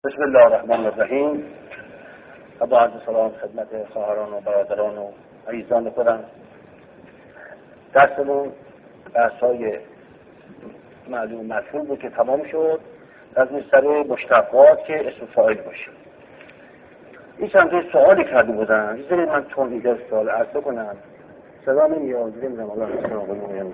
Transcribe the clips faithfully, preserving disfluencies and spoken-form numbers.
بسم الله الرحمن الرحیم. و با عرض سلام خدمت خواهران و برادران و عزیزان خودم. درسمون بحث‌های معلوم مطلوب بود که تمام شد. از سر مشتقات که اسم فاعل باشه. این چند سوالی کرده بودن. بذارید من تون اینجا سوال عرض بکنم. صدا نمیاد. نمیدونم الله سلام بگم.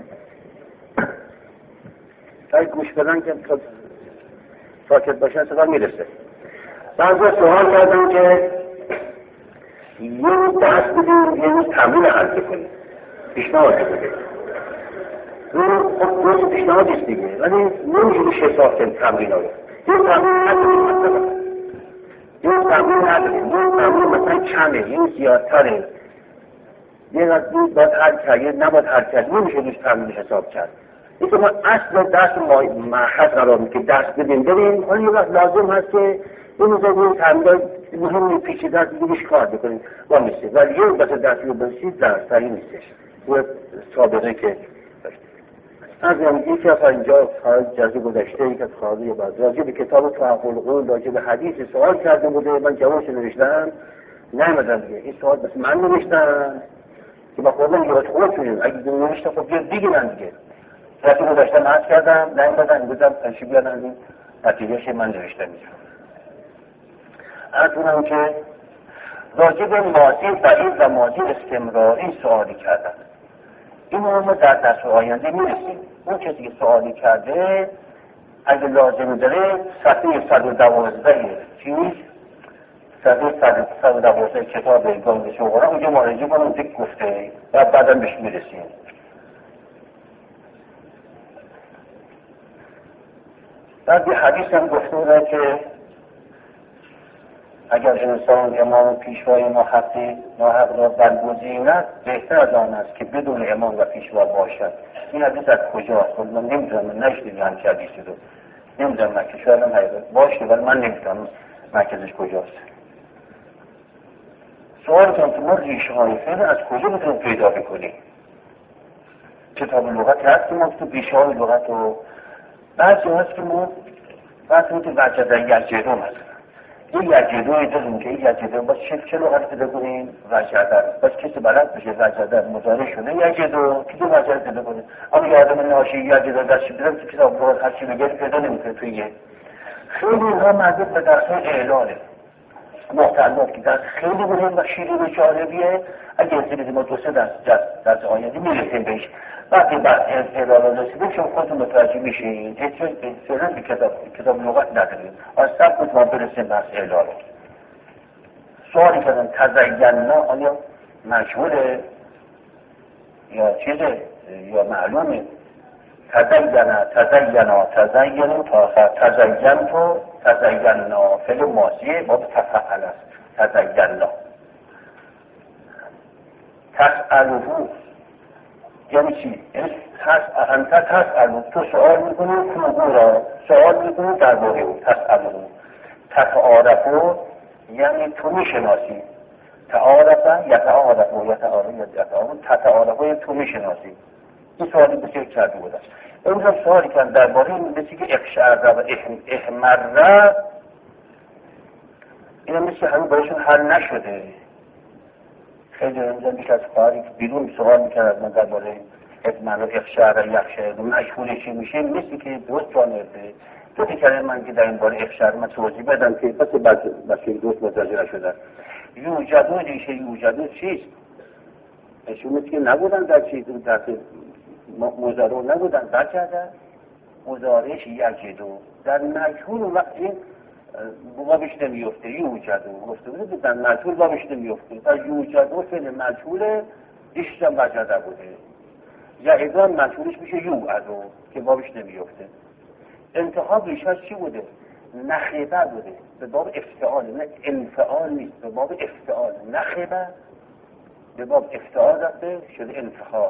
اگه گوش بدن که ساکت باشن صدا میرسه. بعضی سوال کردن که یه دست بدیم یه تمرین حل کنیم. پیشنهاد بده. اون خب دوست پیشنهاد است دیگه. ولی نمیشه حساب کنیم تمرین ها رو. یه تمرین نداریم مثلا. یه تمرین نداریم. یه تمرین مثلا کمه. یه زیادتره. یه قدری باید حل کرد. یه نباید حل کرد. نمیشه روش تمرین حساب کرد. این که ما اصل دست محض قرار میکنیم که دست بدیم بریم. حالا یه وقت لازم هست که این مزاجی تمرین مهم پیچیده دست دیگهش کار بکنیم. ما میشه. ولی یه بس دستی رو بسید در سری نیستش. یه سابقه که از یکی از اینجا خواهد جزی گذشته یک از خواهده بعد راجع به کتاب تحقل قول راجع به حدیث سوال کرده بوده. من جوابش نوشتم نمیدونم دیگه. این سوال بس من نوشتم که با خودم یاد خود شدیم. اگه نوشته خب یه دیگه من دیگه رفتی گذاشتم عرض کردم نمیدونم بودم تنشی بیادن این نتیجهش من نوشتم اینجا. عرض کنم که راجع به ماضی بعید و ماضی استمراری سوالی کردن. این ما در درس آینده میرسیم. اون کسی که سوالی کرده اگه لازم داره صفحه صد و دوازده چیز صفحه صد و دوازده کتاب گام شغرا اونجا مراجعه کنم دیگه گفته و بعدا بهش میرسیم. بعد یه حدیث هم گفته بودن که اگر انسان امام پیشوای ناحقی ناحق را برگزیند بهتر از آن است که بدون امام و پیشوا باشد. این حدیث از کجاست؟ من نمیدونم. من نشنیدم همچین حدیثی رو. نمیدونم من که شاید هم حقیقت باشه ولی من نمیدونم مرکزش کجاست. سوال کنم که ما ریشه های فعل از کجا میتونیم پیدا بکنیم؟ کتاب لغت هست که ما تو ریشه های لغت رو بعضی هست که ما بعضی هست که وجده یجدو مثلا این یجدوی داریم که این یجدو باز چه لغت پیدا کنیم؟ وجده باز کسی بلد بشه وجده مضارع شده یجدو که دو وجده پیدا کنیم. اما یادم ناشی یجدو دستشی بیدم تو کتاب لغت هرچی بگیر پیدا نمیکنه توی خیلی ها مربوط به درس های اعلانه محتلات که درس خیلی مهم و شیرین و جالبیه. اگه انسی بدیم ما دو سه درس درس آینده میرسیم بهش. وقتی بعد اعلان رسیدیم شما خودتون متوجه میشین احتیاج به کتاب کتاب لغت نداریم. از سب کنید ما برسیم بحث اعلان. سوالی کردن تزینا آیا مجهوله یا چیزه یا معلومه؟ تزینا تزینا تزینا تا تزین تو تزینا فعل ماضیه با تفعل است. تزینا تسأله یعنی چی؟ انت تسأله تو سؤال میکنی تو را سؤال میکنی درباره او. تسأله تتعارفه یعنی تو میشناسی. تعارفه یتعارفه یتعارفه یتعارفه تتعارفه تو میشناسی. این سوالی بسیار کرده بود. امروز سوالی کردن درباره این مثل که اقشعر و احمره این مثل همین بایشون حل نشده. خیلی امروز بیش از خواهری که بیرون سوال میکرد من درباره احمره و اقشعر و یخشعر و مشهولی چی میشه مثل که دوست جانبه دو تکرر من که در این باره اقشعر من توضیح بدم که پس بسیار دوست متوجه نشدن. یوجدو ریشه یوجدو چیست؟ اشون مثل که نبودن در چیز در مزارع نبودن در کردن مزارعش یجدو در مجهول وقتی بابش نمیفته یوجدو گفته بوده در مجهول بابش نمیفته در یوجدو فعل مجهول ایشتم وجده بوده. یعیدان مجهولش میشه یوعدو که بابش نمیفته. انتخاب ریشهش چی بوده؟ نخبه بوده به باب افتعال نه انفعال نیست به باب افتعال. نخبه به باب افتعال رفته شده انفعال.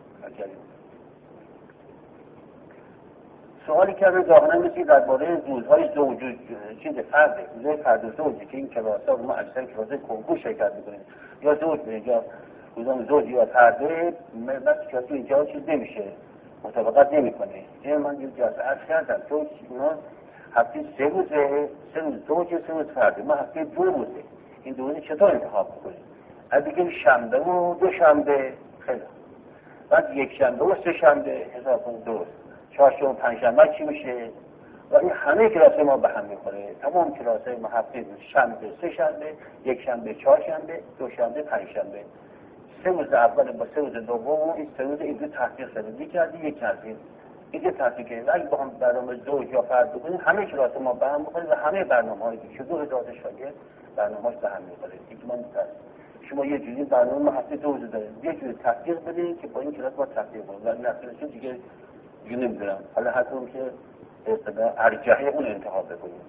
سوالی که رو ظاهرا مثل درباره زوجهای زوج چیز فرده زوج فرد زوجی که این کلاسا رو ما اکثر کلاس کنکور شرکت میکنیم یا زوج یا کدام زوج یا فرده بس کلاس اینجا چیز نمیشه مطابقت نمیکنه. این من یه جلسه عرض کردم تو اونا هفته سه روزه، سه روز زوجه، سه روز فرده. ما هفته دو روزه. این دو روزه چطور انتخاب بکنیم؟ از دیگه شنبه و دو شنبه خیلی. بعد یک شنبه و سه شنبه حساب کنید درست. چهارشنبه و پنجشنبه چی میشه؟ و این همه کلاس ما به هم میخوره. تمام کلاس ما هفته شنبه، سه شنبه، یک شنبه، چهارشنبه، دو شنبه، پنجشنبه. سه روز اول با سه روز دوم این سه روز اینجا تحقیق شده. یک کردی یک کردی. اینجا تحقیق کردیم. اگه با هم برنامه زوج یا فرد بکنیم همه کلاس ما به هم میخوره و همه برنامه‌هایی که دو هزار شاگرد برنامه‌اش به هم میخوره. یک من شما یه جوری برنامه ما هفته دو روز داریم. یه جوری تحقیق بدید که با این کلاس ما تحقیق کنیم. ولی نتیجه دیگه دیگه نمیدونم. حالا حتی اون که اصطلاح ارجحه اون انتخاب بکنیم.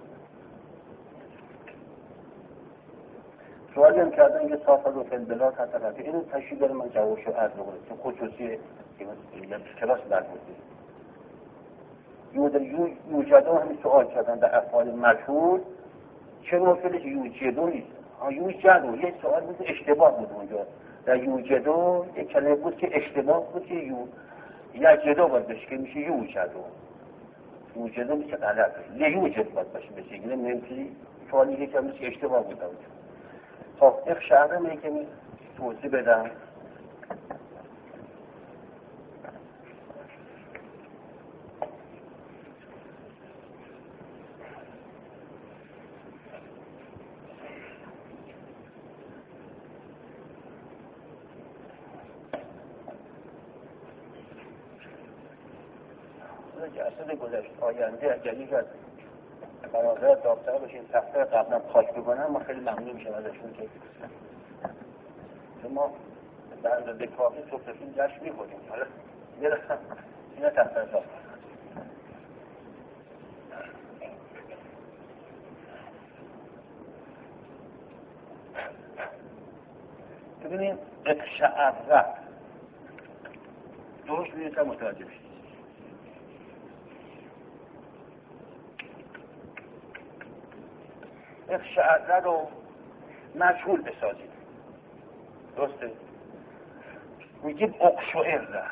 سوالی هم کردن که صافت و فلبلات هست که اینو تشریح داره من جوابشو عرض بکنم چون خصوصی کلاس برمی‌داریم. یوجدو همین سوال کردن در افعال مجهول چه نوفلش یوجدو نیست. یوجدو یک سوال بود اشتباه بود اونجا. در یوجدو یک کلمه بود که اشتباه بود که یو یجدو باید بشه که میشه یوجدو. یوجدو میشه غلط بشه. لیوجد باید باشه بشه. اینه نمیتونی سوالی که کمی میشه اشتباه بود اونجا. خب یک شهر می که می توضیح بدم. جلسه گذشت آینده اگر یک از برادر داوطلب باشین تخته قبلا پاک بکنن ما خیلی ممنون میشم ازشون که ما در اندازه کافی صبحتون جشن میکنیم. حالا یه رسم اینه تخته داخت ببینیم اقشعره دوش میرسم متوجه بشید. اقشعره رو مجهول بسازید. درسته؟ میگیم اقشعره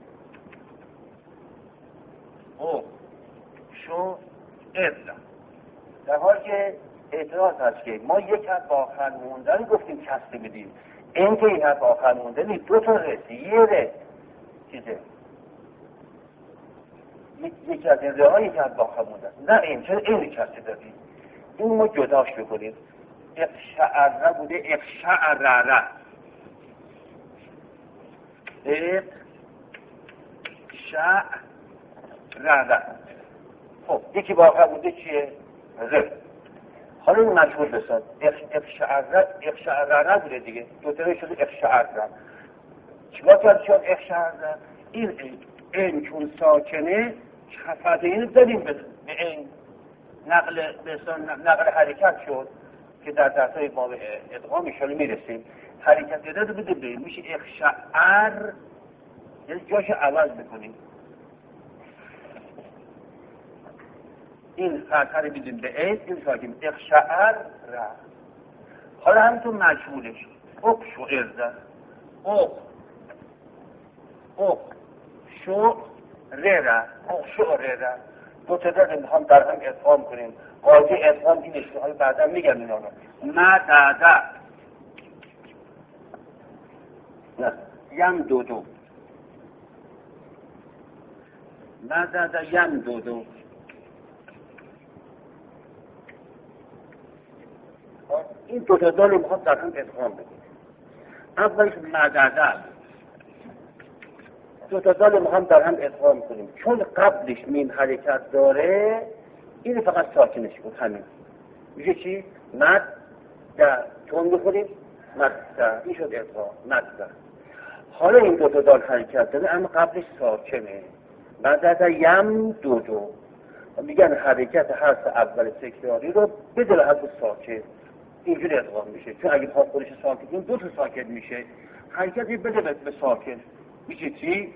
اقشعره در حالی که اعتراض هست که ما یک حرف آخر موندن گفتیم کسته بدیم. این که این حرف آخر مونده نیست. دو تا رسی یه ره چیزه یکی از این ره ها یک حرف آخر مونده نه این چرا این کسته دادیم. این ما جداش بکنید. اقشعره بوده اقشعرره اقشعرره. خب یکی با آخر بوده چیه؟ ره. حالا این مجهول بساد. اقشعرره اقشعرره بوده دیگه. دو تره شده اقشعرره. چیکار کرد شد اقشعرره؟ این این چون ساکنه خفضه اینو داریم به این نقل نقل حرکت شد که در درسای باب ادغام ایشالا میرسیم. حرکت داده بوده به میشه اقشعر یعنی جاش عوض بکنیم. این فتحه رو بیدیم به این این ساکیم اقشعر را. حالا همینطور مجهولش اق شو ارزه اق اق شو ره را اق شو ره را دو تا داره میخوام در هم ادغام کنیم. قاضی ادغام این اشتهای بعدا میگم اینا رو. مدده نه یم دو دو مدده یم دو دو. این دو تا داره میخوام در هم ادغام بکنیم. اولش مدده دو تا دال ما هم در هم ادغام کنیم چون قبلش میم حرکت داره این فقط ساکنش بود همین میشه چی؟ مد در چون بخوریم مد در این شد ادغام مد در. حالا این دو تا دال حرکت داره اما قبلش ساکنه. بعد از یم دو دو میگن حرکت حرف اول تکراری رو بدل حرف ساکن اینجوری ادغام میشه چون اگه بخواد خودش ساکن کنیم دو تا ساکن میشه. حرکتی بده به ساکن میشه چی؟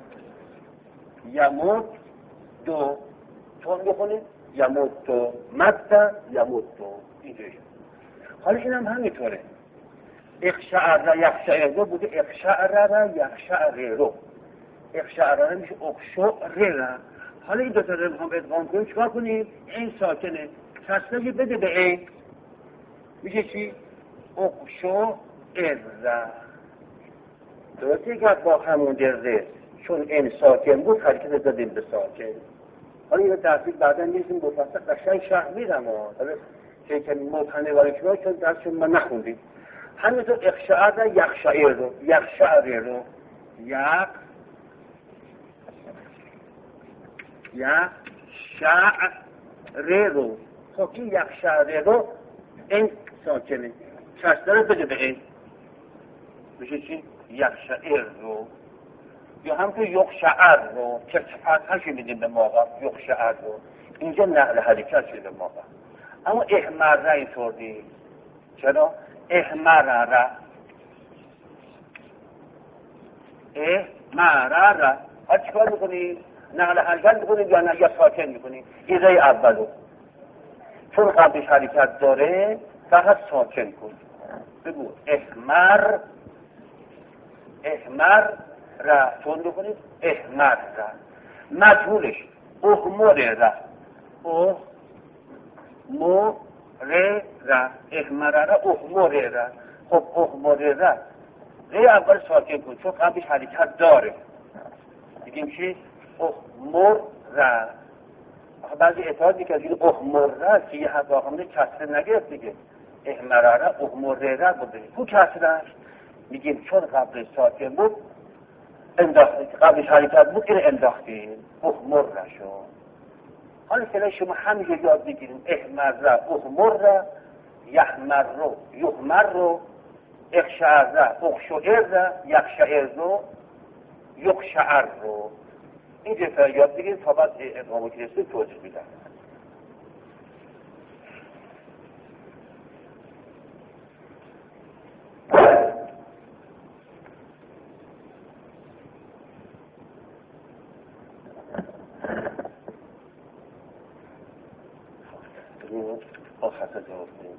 یمود دو چون بخونید یمود دو مدد یمود دو اینجوری. حالا این هم همینطوره. اقشعر یخشعر بوده اقشعر یخشعر رو اقشعر میشه اقشعر. حالا این دو تا رو میخوام ادغام کنیم، چیکار کنیم؟ این ساکنه تصویری بده به این، میگه چی؟ اقشو ارزه. درسته که با همون درزه چون این ساکن بود حرکت دادیم به ساکن. حالا این تحصیل بعدا نیستیم مفصل قشنگ شرح میدم حالا که که مبهمه وارد شما چون درسشون ما نخوندیم. همینطور اخشعر رو یخشعر رو یخشعر رو یک یخشعر رو خب این یخشعر رو این ساکنه چسته رو بده به این میشه چی؟ یخشعر رو یا همونطور یخشعر رو که فتحش میدیم به موقع یخشعر رو اینجا نقل حرکت شده موقع. اما احمره اینطور دید چرا؟ احمره احمره ها چیکار میکنیم؟ نقل حرکت میکنیم یا نه یا ساکن میکنیم؟ ایزه اولو چون قبلش حرکت داره فقط ساکن کن. بگو احمر احمر را تون بکنید احمر را مجهولش احمر را احمر را احمر را احمر را خب احمر را ری اول ساکن کن چون قبلش حرکت داره بگیم چی؟ احمر را بعضی اعتراض میکنه این احمر را که یه حد آخمونه کسره نگرفت دیگه احمر را احمر را بوده تو کسرهش میگیم چون قبل ساکن بود انداختی قبلش حرکت بود این انداختیم احمر را شد. حالا که شما همینجا یاد بگیریم احمر را احمر را یحمر رو یحمر رو اخشعر را اخشعر را یخشعر رو یخشعر رو این دفعه یاد بگیریم تا بعد ادغام که رسید توضیح میدم. با خطا جواب کنیم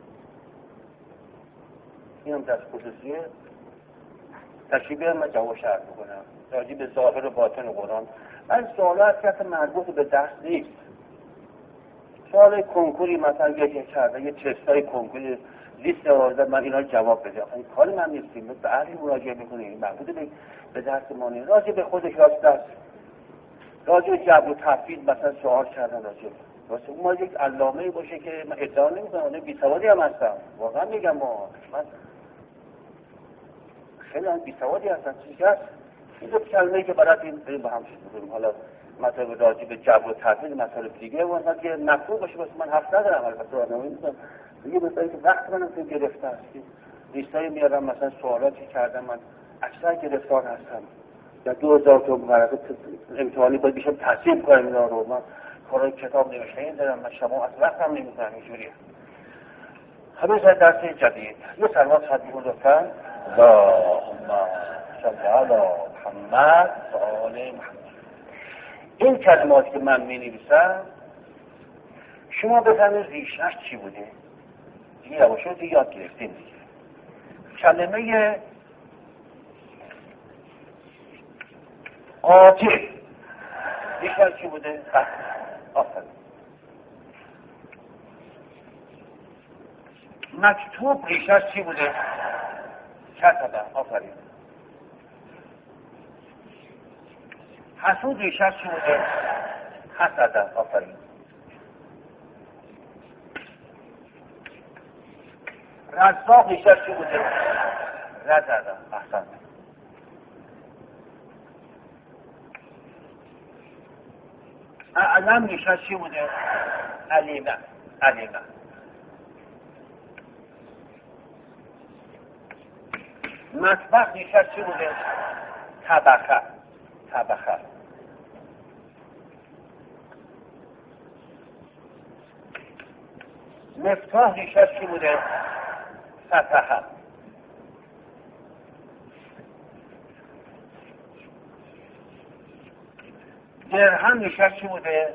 این هم دست خصوصیه تشریبه من جواب شرح بکنم راجع به ظاهر و باطن قرآن. من سوالا از کسی مربوط به درس نیست. سوال کنکوری مثلا یه کرده یه تستای کنکوری لیست آورده من اینا جواب بده این کار من نیستیم به اهلی مراجعه میکنیم مربوط به به درس ما نیست. راجع به خودش راست درس راجع به جبر و تفویض مثلا سوال کردن راجع واسه ما یک علامه‌ای باشه که من ادعا نمی‌کنم من بی‌سوادی هم هستم واقعا میگم ما من خیلی هم بی‌سوادی هستم چیزی هست این دو کلمه‌ای که برات این با هم شد حالا مثلا راجع به جبر و تفویض مثلا دیگه واسه که مفهوم باشه واسه من حرف ندارم البته راهنمایی می‌کنم دیگه مثلا که وقت منم تو گرفته است لیستای میارم مثلا سوالاتی کردم من اکثر گرفتار هستم یا دو هزار تا ورقه امتحانی باید بیشتر تصحیح کنم اینا رو من کارای کتاب نوشته این دارم من شما از وقت هم نمی کنم اینجوریه. همه از درس جدید یه سلوات خواهد میکن لطفا اللهم صل علی محمد و آل محمد. این کلماتی که من می نویسم شما بفهمید ریشش چی بوده دیگه یواشو دیگه یاد گرفتیم دیگه. کلمه قاطع ریشش چی بوده؟ آفرین. مکتوب ریشش چی بوده؟ کتبه. آفرین. حسود ریشش چی بوده؟ حسده. آفرین. رزاق ریشش چی بوده؟ رزده. احسن. اعلم ریشش چی بوده؟ علیمه. علیمه. مطبخ ریشش چی بوده؟ طبخه. طبخه. مفتاح ریشش چی بوده؟ فتحه. درهم ریشش چی بوده؟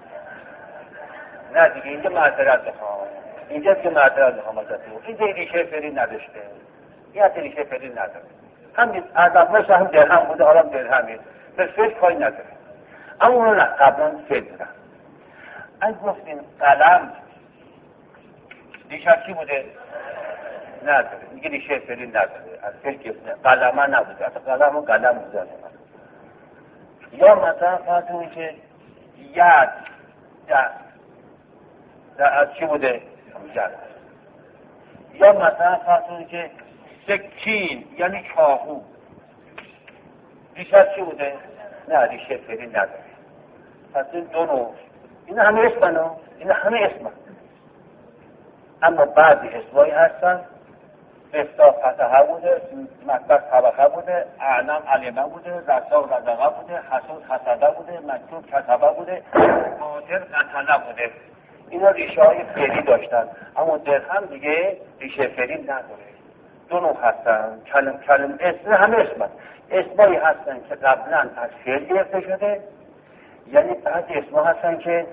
نه دیگه اینجا معذرت بخوام اینجا که معذرت بخوام ازتون اینجا ریشه فعلی نداشته یه ریشه فعلی نداره همین ادبش هم درهم بوده حالا درهمیه به فکر کاری نداره. اما اون قبلا فعل بودن. از گفتیم قلم ریشه چی بوده؟ نداره، میگه ریشه فعلی نداره، از فعل گرفته، قلمه نبوده، اصلا قلم و قلم بوده. یا مثلا فرض کنید که ید دست از چی بوده؟ ید. یا مثلا فرض کنید که سکین یعنی چاقو ریشه چی بوده؟ نه، ریشه فعلی نداره. پس این دو نوع، این همه اسمن ها، این همه اسمن. اما بعضی اسمایی هستن بستا فتحه بوده، مطبق طبقه بوده، اعلم علمه بوده، رساق رزقه بوده، حسود حسده بوده، مکتوب کتبه بوده، قاتل قتله بوده. اینا ریشه های فعلی داشتن، اما درهم دیگه ریشه فعلی نداره. دو نوع هستن، کلم کلم اسم، همه اسمن. اسمایی هستن که قبلا از فعل گرفته شده، یعنی بعضی اسما هستن که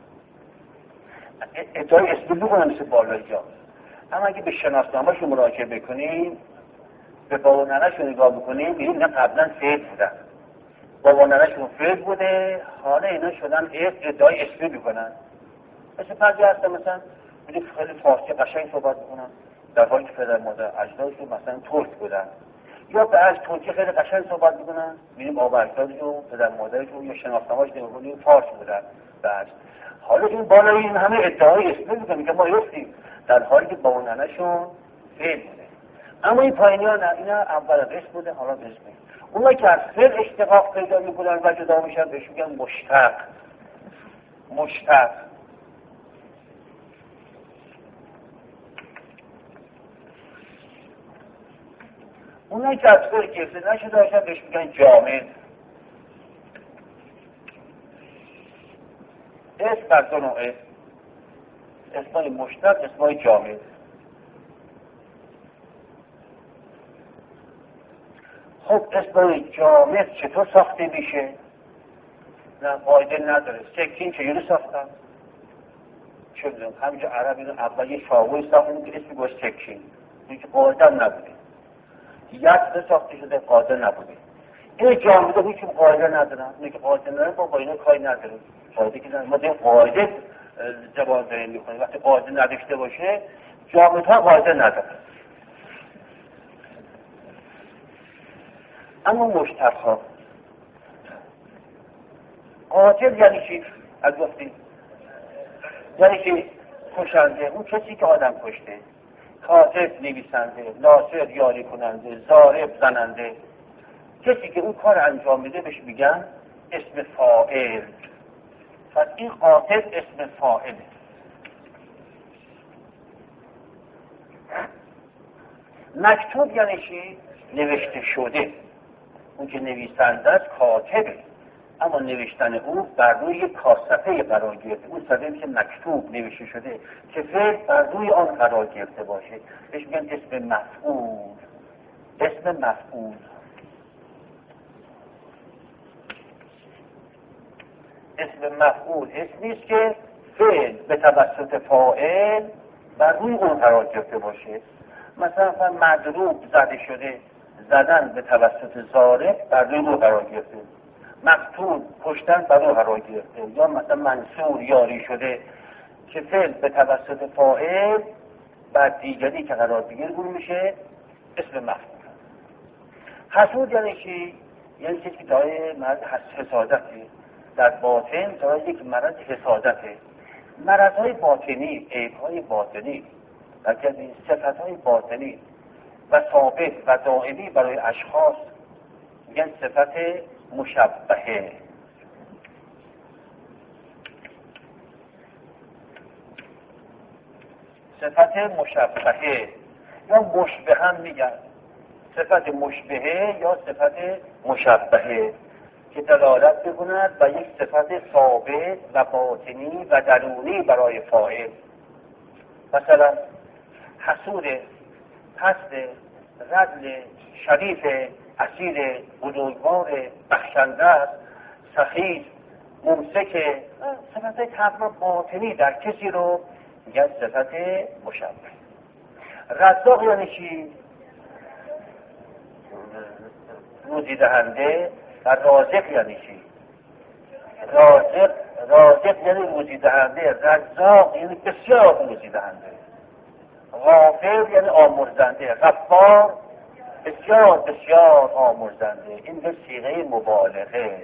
ادعای اسمی بکنن مثل بالایی جا. اما اگه به شناسنامه‌شون مراجعه بکنیم، به بابا ننه‌شون نگاه بکنیم، می‌بینیم اینا قبلا فعل بودن. بابا ننه‌شون فعل بوده، حالا اینا شدن ادعای اسمی بکنن. مثل بعضی هستن مثلا می‌بینیم خیلی فارسی قشنگ صحبت می‌کنن، در حالی که پدر مادر اجدادشون مثلا ترک بودن. یا به از ترکی خیلی قشنگ صحبت می‌کنن، می‌بینیم بابا اجدادشون، پدر مادرشون یا شناسنامه‌اش نگاه کنیم فارس بودن. بعد حالا این بالای این همه ادعای اسمی می‌کنن که ما هستیم، در حالی که بابا ننه‌شون فعل بوده. اما این پایینی‌ها نه، اینا اول اسم بوده، حالا اسم. اونایی که از فعل اشتقاق پیدا می‌کنن و جدا میشن بهش میگن مشتق. مشتق. اونایی که از فعل گرفته نشده باشن بهش میگن جامد. اسم بر دو نوعه، اسمای مشتق، اسمای جامد. خب اسمای جامد چطور ساخته میشه؟ نه قاعده نداره. سکین چجوری ساختن؟ چه میدونم همینجا عربی رو اول یه چاقوی ساختن که اسمی گوش سکین، اینکه قاعده نبوده. ید ساخته شده، قاعده نبوده. این جامده هیچ قاعده ندارن، اینکه قاعده نداره با اینا کاری نداره. قاعده که ما دیگه قاعده زبان داریم میکنیم، وقتی قاعده نداشته باشه جامدها قاعده نداره. اما مشتقها قاتل یعنی چی؟ از گفتیم یعنی که کشنده، اون کسی که آدم کشته. کاتب نویسنده، ناصر یاری کننده، ضارب زننده، کسی که اون کار انجام میده بهش میگن اسم فاعل. پس این قاتل اسم فاعله. مکتوب یعنی چی؟ نوشته شده. اون که نویسنده است کاتبه، اما نوشتن او بر روی یک صفحه قرار گرفته. اون صفحه که مکتوب نوشته شده که فعل بر روی آن قرار گرفته باشه بهش میگن اسم مفعول. اسم مفعول. اسم مفعول اسمی است که فعل به توسط فاعل بر روی اون قرار گرفته باشه. مثلا مضروب زده شده، زدن به توسط ضارب بر روی اون قرار گرفته. مقتول کشتن بر اون قرار گرفته. یا مثلا منصور یاری شده که فعل به توسط فاعل بر دیگری که قرار بگیره اون میشه اسم مفعول. حسود یعنی چی؟ یعنی کسی که دارای مرض حسادته، در باطن دارای یک مرض حسادته. مرضهای باطنی، عیبهای باطنی و صفتهای باطنی و ثابت و دائمی برای اشخاص میگن صفت مشبهه. صفت مشبهه یا مشبه هم میگن. صفت مشبهه یا صفت مشبهه که دلالت بکند و یک صفت ثابت و باطنی و درونی برای فاعل. مثلا حسود، پست، رذل، شریف، اصیل، بزرگوار، بخشنده، سخی، ممسک، صفت تقریبا باطنی در کسی رو میگن صفت مشبه. رزاق یعنی چی؟ روزی دهنده. و رازق یعنی چی؟ رازق رازق یعنی روزی دهنده، رزاق یعنی بسیار روزی دهنده، غافر یعنی آمرزنده، غفار بسیار بسیار آمرزنده. این به صیغه مبالغه.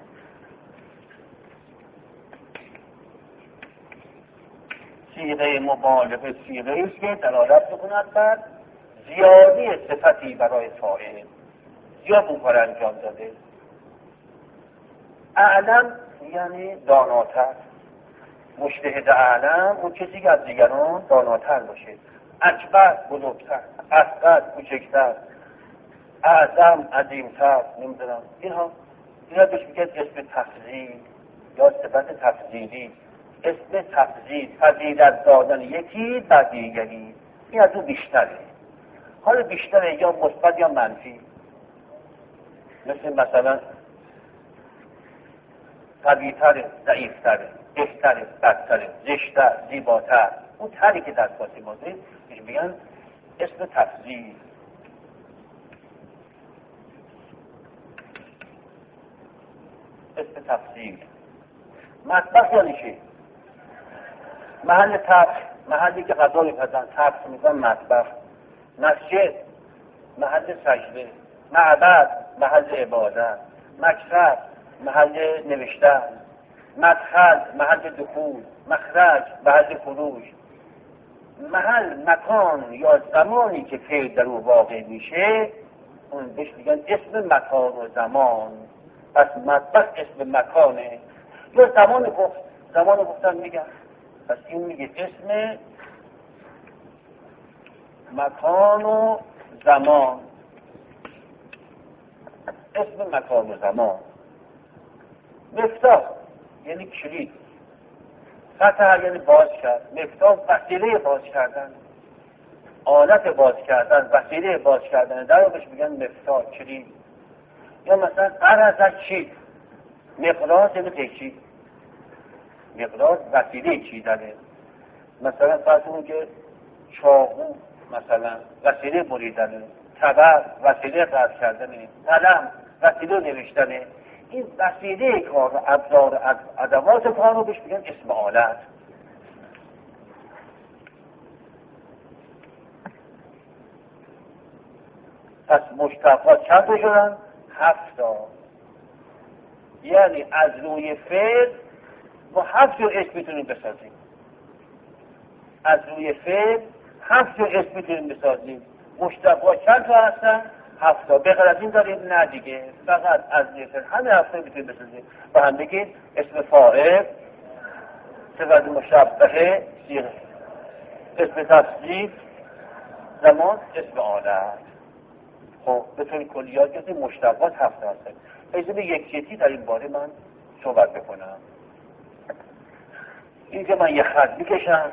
صیغه مبالغه صیغه است که دلالت می‌کند بر زیادی صفتی برای فاعل، زیاد اون کار انجام داده. اعلم یعنی داناتر، مجتهد اعلم اون کسی که از دیگران داناتر باشه. اکبر بزرگتر، اصغر کوچکتر، اعظم عظیمتر، نمیدونم اینها اینا بهش میگن اسم تفضیل یا صفت تفضیلی. اسم تفضیل فضیلت دادن یکی بر دیگری، این از اون بیشتره. حالا بیشتره یا مثبت یا منفی. مثل مثلا قوی‌تره، ضعیف‌تره، بهتره، بدتره، زشت‌تر، زیباتر. اون تری که در فارسی ماده بهش میگن اسم تفضیل. اسم تفضیل. مطبخ یعنی چی؟ محل طبخ، محلی که غذا می‌پزن، طبخ می‌کنن مطبخ. مسجد محل سجده، معبد محل عبادت، مکتب محل نوشتن، مدخل محل دخول، مخرج محل خروج. محل، مکان یا زمانی که فعل در او واقع میشه اون بهش میگن اسم مکان و زمان. پس مطبخ اسم مکانه یا زمان گفت، زمان گفتن میگن. پس این میگه اسم مکان و زمان. اسم مکان و زمان. مفتاح یعنی کلید، فتح یعنی باز کرد. مفتاح وسیله باز کردن، آلت باز کردن، وسیله باز کردن، در رو بهش میگن مفتاح، کلید. یا مثلا قرض چی؟ مقراض یعنی قیچی. مقراض وسیله چیدنه. مثلا فرض کنید که چاقو مثلا وسیله بریدنه، تبر وسیله قطع کردنه، قلم وسیله نوشتنه. این وسیله کار و ابزار ادوات کار رو بهش میگن اسم آلت. پس مشتقات چند تا شدن؟ هفت تا. یعنی از روی فعل با هفت تا اسم میتونیم بسازیم. از روی فعل هفت تا اسم میتونیم بسازیم. مشتقات چند تا هستن؟ هفت تا. بغیر از این داریم؟ نه دیگه، فقط از روی فعل همه هفت تا میتونیم بسازیم. با هم بگید اسم فاعل، صفت مشبهه، صیغه، اسم تفضیل، زمان، اسم آلت. خب به طور کلیات گفتیم مشتقات هفت تا هستن. اجازه یک یکی در این باره من صحبت بکنم. این که من یه خط میکشم،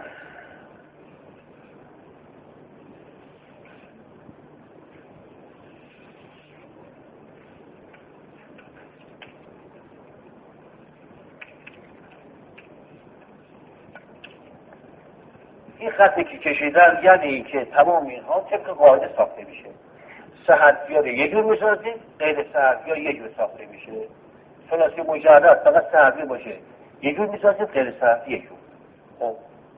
این خطی که کشیدن یعنی که تمام اینها طبق قاعده ساخته میشه. سه حرفی رو یه جور میسازیم، غیر سه حرفی ها یه جور ساخته میشه. ثلاثی مجرد فقط سه حرفی باشه یه جور میسازیم، غیر سه حرفی یه جور. خب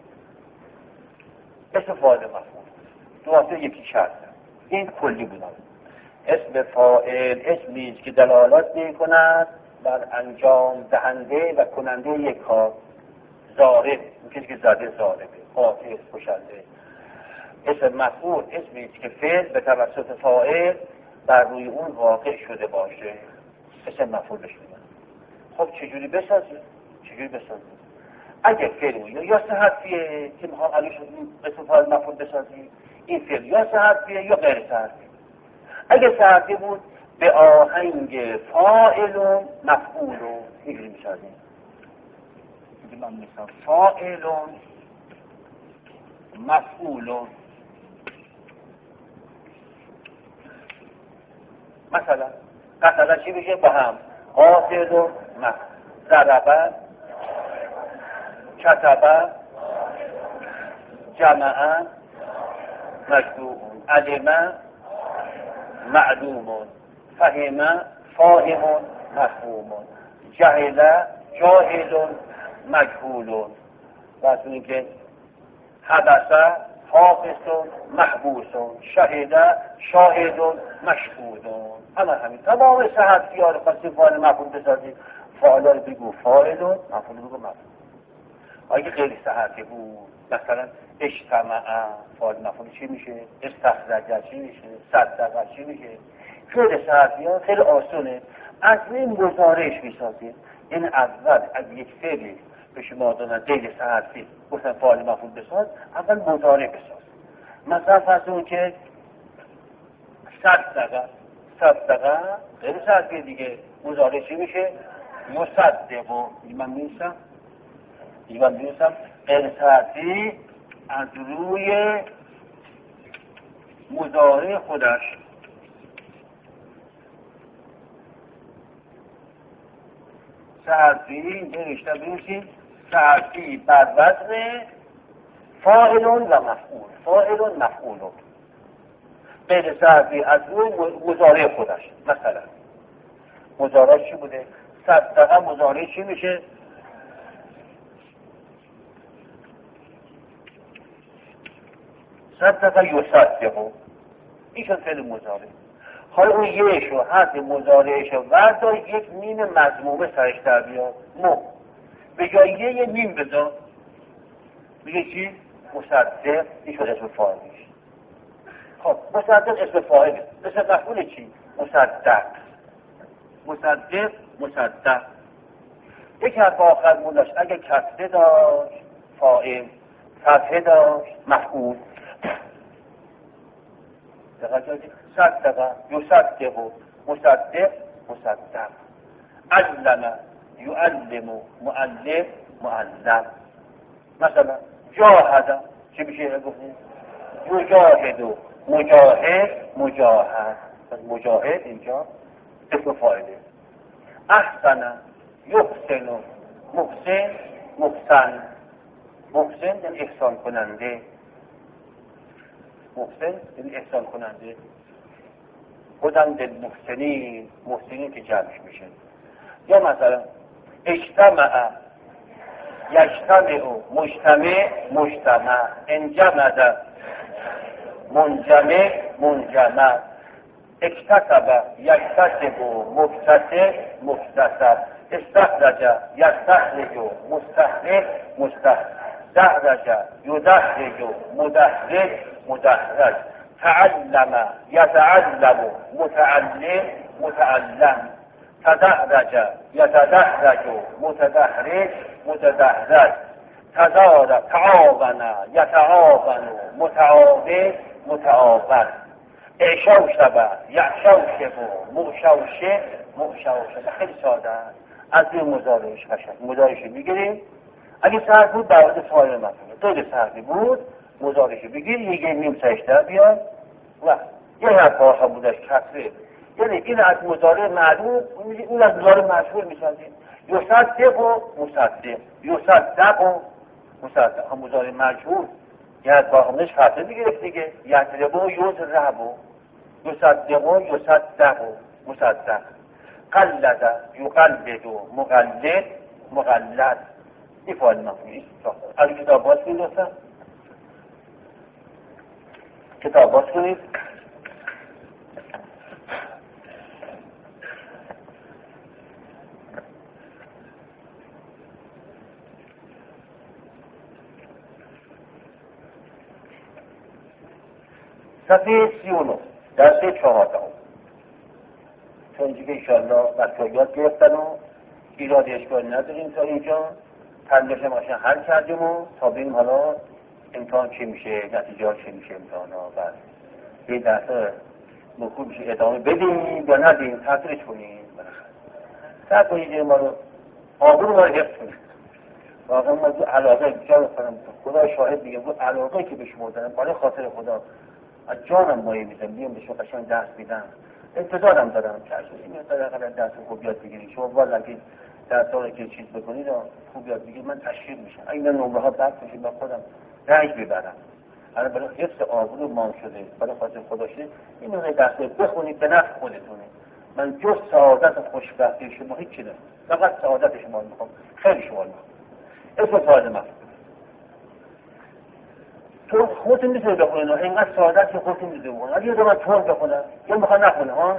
اسم فاعل مفعول دو واسه یکی شرط. این کلی بودن. اسم فاعل اسمی است که دلالت میکند بر انجام دهنده و کننده یک کار. ضارب کسی که زده ضاربه، قاطع کشنده. اسم مفعول اسمی است که فعل به توسط فاعل بر روی اون واقع شده باشه. اسم مفعول بهش میگن. خب چجوری بسازیم؟ چجوری بسازیم؟ اگه فعل یا سه حرفیه که میخوام علیش اسم فاعل مفعول بسازیم، این فعل یا سه حرفیه یا غیر سه حرفیه. اگه سه حرفی بود به آهنگ فاعل و مفعول رو اینجوری میسازیم. من مثلا فاعل مفعول. مثلا مثلا چی بشه با هم؟ قاصد و مفعول. ضربه، کتبه، جمعه، مجموع، علم، معلوم، فهم، فاهم، مفهوم، جهل، جاهل مجهول. و اینکه حدث حافظ محبوس شهد شاهد مشهود. همه همین تمام صحت ها رو خواستیم فاعل مفعول بسازیم. فاعل رو بگو فاعل و مفعول بگو مفعول. اگه خیلی صحتی بود مثلا اجتمع فاعل مفعول چی میشه؟ استخرج چی میشه؟ صدق چی میشه؟ خیلی صحتی ها خیلی آسونه. از این مضارعش میسازیم. این اول از یک فعلی به شما دادن دیگه صحتی گفتن فاعل مفعول بساز، اول مضارع بساز. مثلا فرض اون که صدقه صدقه غیر صحتی دیگه مضارع چی میشه؟ مصدق. و من میسم من میسم غیر صحتی از روی مضارع خودش صحتی اینجا رشته بینشید صحتی بر وزن فاعلون و مفعول. فاعلون مفعولون غیر صحتی از روی مضارع خودش. مثلا مضارع چی بوده؟ صدقه مضارع چی میشه؟ صدقه یصدقو. این شد فعل مضارع. حالا اون یهش و حرف مضارعش و وردار یک میم مضمومه سرش در بیاد. مو به جای یه میم بذار میگه چی؟ مصدق. این شد اسم فاعل میشه. خب مصدق اسم فاعله. اسم مفعول چی؟ مصدق. مصدق مصدق. یک حرف آخر مونداش اگه کسره داشت فاعل، فتحه داشت مفعول. صدق یصدق مصدق مصدق. علم یعلم معلم معلم. مثلا جاهد چی میشه گفتیم؟ یجاهد مجاهد مجاهد. مجاهد اینجا اسم فاعله. احسن یحسن محسن محسن. محسن یعنی احسان کننده. محسن یعنی احسان کننده. خودم دل محسنین محسنین که جمعش میشه. یا مثلا اجتمع یجتمع مجتمع مجتمع. انجمد منجمع منجمع. اکتسب یکتسب مکتسب مکتسب. استخرج یستخرج مستخرج مستخرج. دحرج یدحرج مدحرج مدحرج. تعلم یتعلم متعلم متعلم. تدحرج یتدحرج متدحرج متدحرج. تزار تعاون یتعاون متعاون متعاون. اعشوشب یعشوشب مغشوشه مغشوشه. خیلی ساده است. از این مضارعش قشنگ مضارعش میگیریم. اگه صحت بود در مورد فاعل مفعول، غیر صحتی بود مضارعش بگیر یه میم سرش در بیاد و یه حرف آخر بودش کسره. یعنی این از مضارع معلوم اون از مضارع مشهور میسازیم. یصدق و مصدق. یصدق و مصدق. هم مضارع مجهول یعنی از باقمش فتحه میگرفت دیگه. یضرب و یضرب و یصدق و یصدق و مصدق. قلد یقلد و مقلد مقلد. این فاعل مفعولی. از کتاب باز کنید لطفا. کتاب باز کنید. صفحه سی و نه درس چهاردهم. چون اینجا که انشاءالله بچه‌ها یاد گرفتن و ایراد اشکال نداریم تا اینجا. تنجاش ماشین حل کردیم و تا ببینیم حالا امتحان چی میشه، نتیجه ها چی میشه امتحان ها. بعد این درس مکروه میشه ادامه بدیم یا ندیم، تحصیلش کنیم. سعی کنید ما رو آبرو ما رو حفظ کنید. واقعا ما دو علاقه جا بکنم خدا شاهد میگه دو علاقه که به شما دارم برای خاطر خدا از جانم مایه میزم بیام به شما قشنگ درس میدم. انتظارم دارم که از این طریقه درس خوب یاد بگیرید. شما باز اگه درس ها رو که چیز بکنید خوب یاد بگیرید من تشویق میشم. اگه نمره ها بد بشه من خودم رنج ببرم. الان برای حفظ آبرو مان شده برای خاطر خدا شده این نوع درس بخونید به نفع خودتونه. من جز سعادت و خوشبختی شما هیچ چی نمیخوام، فقط سعادت شما میخوام، خیلی شما میخوام. اسم فاعل مفعول. تو خودتون میتونید بخونید، اینقدر سعادت که خودتون میتونید بخونید. اگه یه من تون بخونم یا میخوام نخونم ها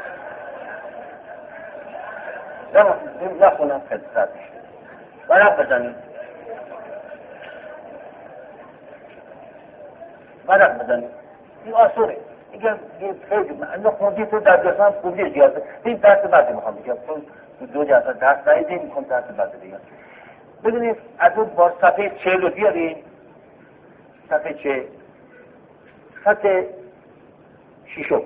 نخونم خیلی سرد میشه. ورق بزنید ورق بزنید این آسوره. اینکه خیلی من خوندی تو در جسم خوندی زیاده. این درس بعدی میخوام بگم، تو دو جلسه درس ندیدیم، میخوام درس بعدی بگم. ببینید از اون با صفحه چهل رو بیاریم، صفحه چه خط شیشم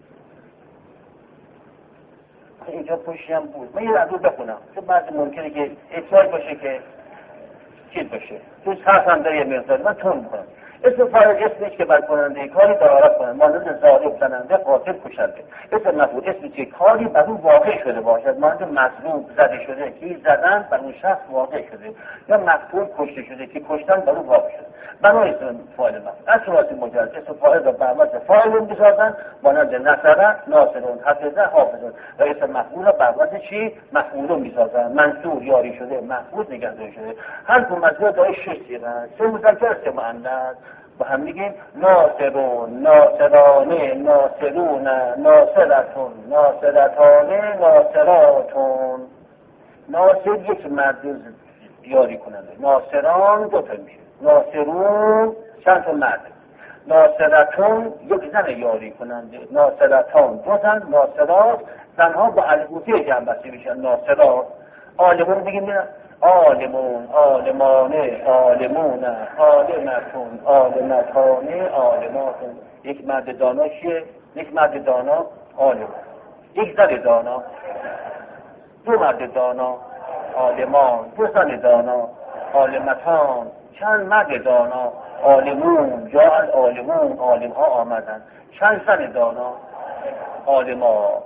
اینجا پشتی هم بود. من یه از اون بخونم چون بعضی ممکنه که احتیاج باشه که چیز باشه توش حرف هم داره یه مقدار من تون میکنم. اسم فاعل اسمش که بر کننده کاری دلالت کنند، مانند ضارب زننده، قاتل کشنده. اسم مفعول اسمی که کاری بر اون واقع شده باشد، مانند مظلوم زده شده که زدن بر اون شخص واقع شده، یا مقتول کشته شده که کشتن بر اون واقع شده. بنای اسم فاعل مفعول از صورت مجرد اسم فاعل را بر وزن فاعل می‌سازند، مانند نصر، ناصر، حفظ، حافظ. و اسم مفعول را بر وزن چی مفعول می‌سازند، منصور یاری شده، محفوظ نگهداری شده. هر دو مضمون داره شش صیغه، سه مذکر سه مؤنث. با هم میگیم ناصرون، ناصرانه، ناصرون، ناصرتون، ناصرتانه، ناصراتون. ناصر یک مرد یاری کننده، ناصران دو تا میشه، ناصرون چند تا مرد، ناصرتون یک زن یاری کننده، ناصرتان دو زن، ناصرات زنها با الفبای جمع بسته میشن، ناصرات. عالمون بگیم نه عالمون، عالمانه، عالمون، عالمتون، عالمتانه، عالماتون. یک مرد دانا چیه؟ یک مرد دانا عالم، یک زن دانا، دو مرد دانا عالمان، دو زن دانا عالمتان، چند مرد دانا عالمون، جا از عالمون عالم ها آمدن، چند زن دانا عالمات.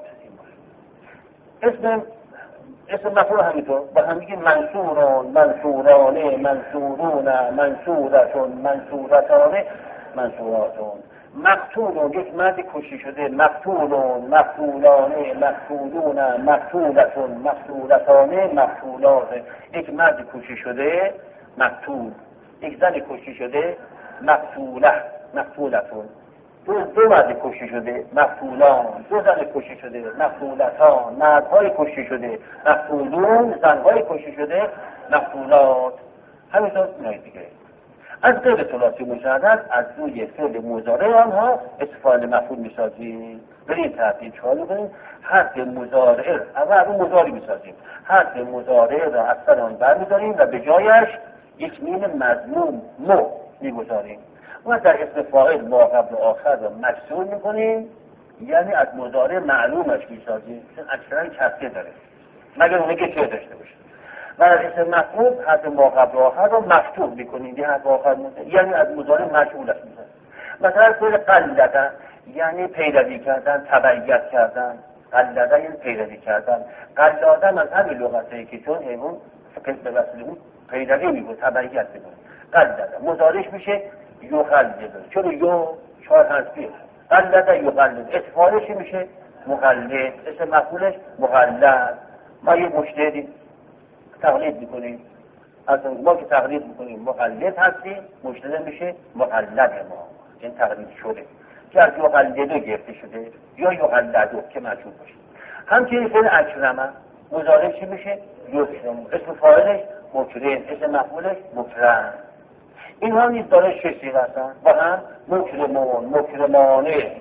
اسم اسم مفعول همینطور با هم میگیم منصورون، منصورانه، منصورون، منصورتون، منصورتانه، منصوراتون. مقتولون یک مرد کشته شده، مقتولون، مقتولانه، مقتولون، مقتولتون، مقتولتانه، مقتولات. یک مرد کشته شده مقتول، یک زن کشته شده مقتوله، مقتولتون. دو دو مرد کشته شده مقتولان، دو زن کشته شده مقتولتان، مردهای کشته شده مقتولون، زنهای کشته شده مقتولات. همینطور اینای دیگه. از غیر ثلاثی مشدد از روی فعل مضارع آنها اسم فاعل مفعول میسازیم. بریم ترتیب چالو کنیم. حرف مضارع اول اون مضارع میسازیم، حرف مضارع را از سر آن برمی‌داریم و به جایش یک میم مضموم مو میگذاریم. و در اسم فاعل ما قبل و آخر را مکسور میکنیم، یعنی از مضارع معلومش میسازیم، چون اکثرا کسره داره مگر اونه که چه داشته باشه. و در اسم مفعول حرف ما قبل و آخر را مفتوح میکنیم، یعنی حرف آخر میسازیم، یعنی از مضارع مشغولش میسازیم. مثلا فعل قلدن یعنی پیروی کردن، تبعیت کردن. قلدن یعنی پیروی کردن. قلدن از همین لغته که چون حیوان فکر به وسیله اون پیروی میکنه، تبعیت میکنه. قلدن مضارعش میشه یقلد، چون یو چهار حرفیه. قلد یقلد اسفارش میشه مقلد، اسم مفعولش مقلد. ما یه مجتهدیم تقلید میکنیم، از ما که تقلید میکنیم مقلد هستیم، مجتهد میشه مقلد ما، این تقلید شده که از یقلدو گرفته شده یا یقلدو که مجهول باشه. همچنین فعل اکرمه مضارع چی میشه یکرم، اسم فاعلش مکرم، اسم مفعولش مکرم. این ها نیز داره شش صیغه هستن با هم مکرمون، مکرمانه،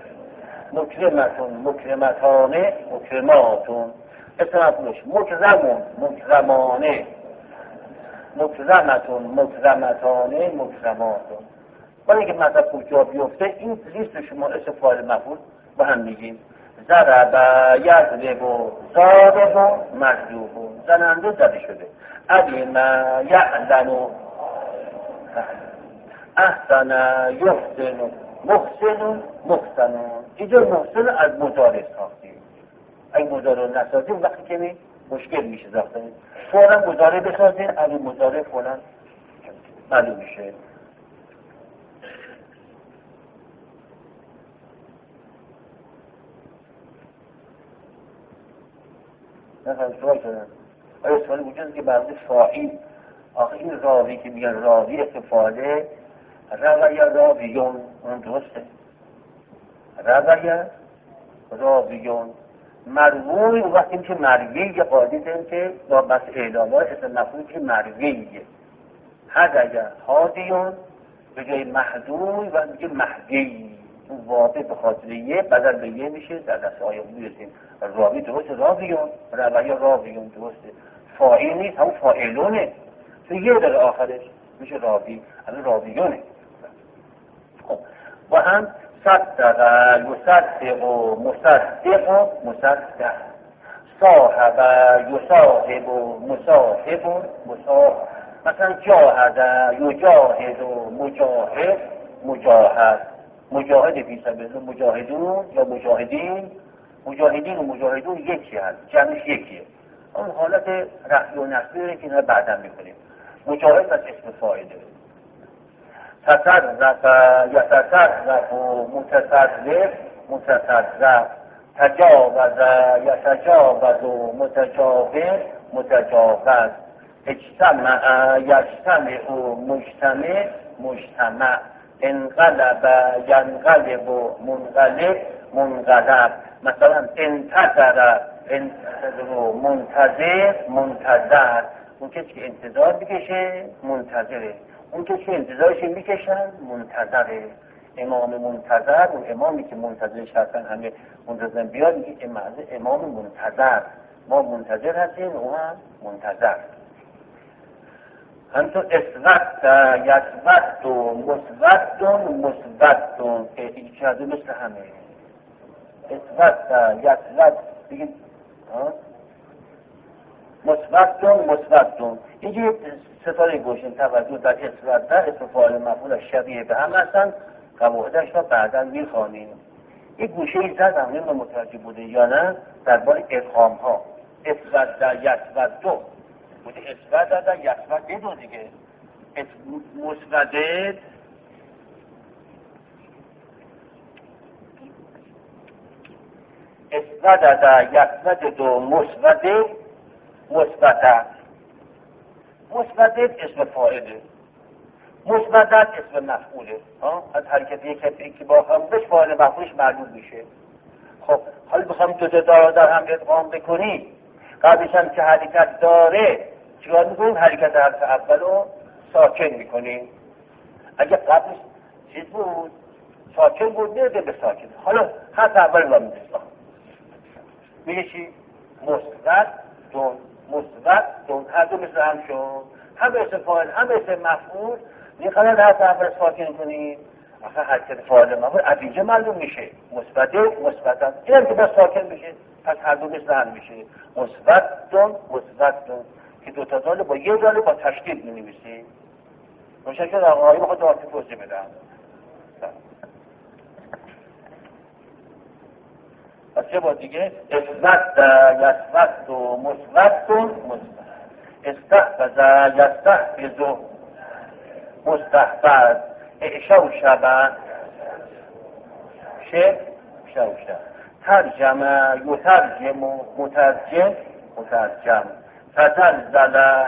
مکرمتون، مکرمتانه، مکرماتون. اسم مفعولش مکرمون، مکرمانه، مکرمتون، مکرمتانه، مکرماتون. با اینکه مطلب خوب جا بیفته این لیست شما اسم فاعل مفعول با هم میگیم. ضرب، یضرب، ضارب، مضروب. زننده زده شده. علم، یعلم، احسن، یحسن، محسن، محسنون. اینجا محسن از مضارع ساختیم. اگه مضارع نسازیم وقتی که می مشکل میشه ساختیم. فوراً مضارع بسازیم، اگه مضارع فوراً معلوم میشه. مثلا سوال کردن آیا سوال وجود که بعضی فاعل آخه این راوی که میگن راوی استفاده روی راویون اون درسته روی راویون مروی وقتی میشه مروی یه قاعده داریم که با بس اعلامات اسم مفعول که مرویه هدیه هادیون به جای محدوی و میگه مهدی اون واقع به خاطر یه بدل به یه میشه در دست آیه میرسیم راوی درسته راویون روی راویون درسته فاعل نیست همون فاعلونه تو یه در آخرش میشه راوی همون راویونه خب و هم صدق یصدق و مصدق و مصدق صاحب یصاحب و مصاحب و مصاحب مثلا جاهد یجاهد و مجاهد مجاهد مجاهد فی سبیل الله مجاهدون یا مجاهدین مجاهدین و مجاهدون یکی هست جمعش یکیه اون حالت رفعی و نصبی که اینا بعدا میکنیم مجاهد از اسم فاعله تصرف یتصرف و متصرف متصرف تجاوز یتجاوز و متجاوز متجاوز اجتمع یجتمع و مجتمع مجتمع انقلب ینقلب و منقلب منقلب مثلا انتظر انتظر و منتظر منتظر اون کسی که انتظار بکشه منتظره اون کسی که انتظارش میکشن منتظره امام منتظر اون امامی که منتظرش هستن همه منتظر بیاد میگه امام منتظر ما منتظر هستیم او هم منتظر همینطور اسود یسود و مسود و مسود این چهده مثل همه اسود یسود بگید مسود و مسود اینجا ستاره گوشن توجه در اسود در اسم فاعل مفعول شبیه به هم هستن قواعدش را بعدا میخوانیم یک گوشه ای زدم نمیدونم متوجه بوده یا نه درباره ادغام ها اسود در یسود دو بوده اسود در یسود دو دیگه مسودد اسود در یسود دو مسودد مسودد مسودد اسم فاعله مسودد اسم مفعوله از حرکت یک کسی که با هم بهش فاعل مفعولش معلوم میشه خب حالا بخوام دو تا دارا در هم ادغام بکنی قبلش هم که حرکت داره چیکار میکنیم حرکت حرف اول رو ساکن میکنیم اگه قبلش چیز بود ساکن بود نرده به ساکن حالا حرف اول رو میدیم میگه چی؟ مسود دون مسود دون هر دو مثل هم شد هم اسم فاعل هم اسم مفعول میخواهد حرف اول ساکن کنیم آخه حرکت فاعل مفعول عدیجه معلوم میشه مثبت مثبت این هم که بس ساکن میشه پس هر دو مثل هم میشه مثبت دون مثبت دون که دو تا داله با یه داله با تشکیل می‌نویسیم روشن شد آقایی بخواد دوارتی توضیح بدم پس یه با دیگه اسود یسود و مثبت و مثبت استحفظ یستحفظ و مستحفظ اعشو شبه شب شو شب ترجمه یترجم و مترجم مترجم تزلزل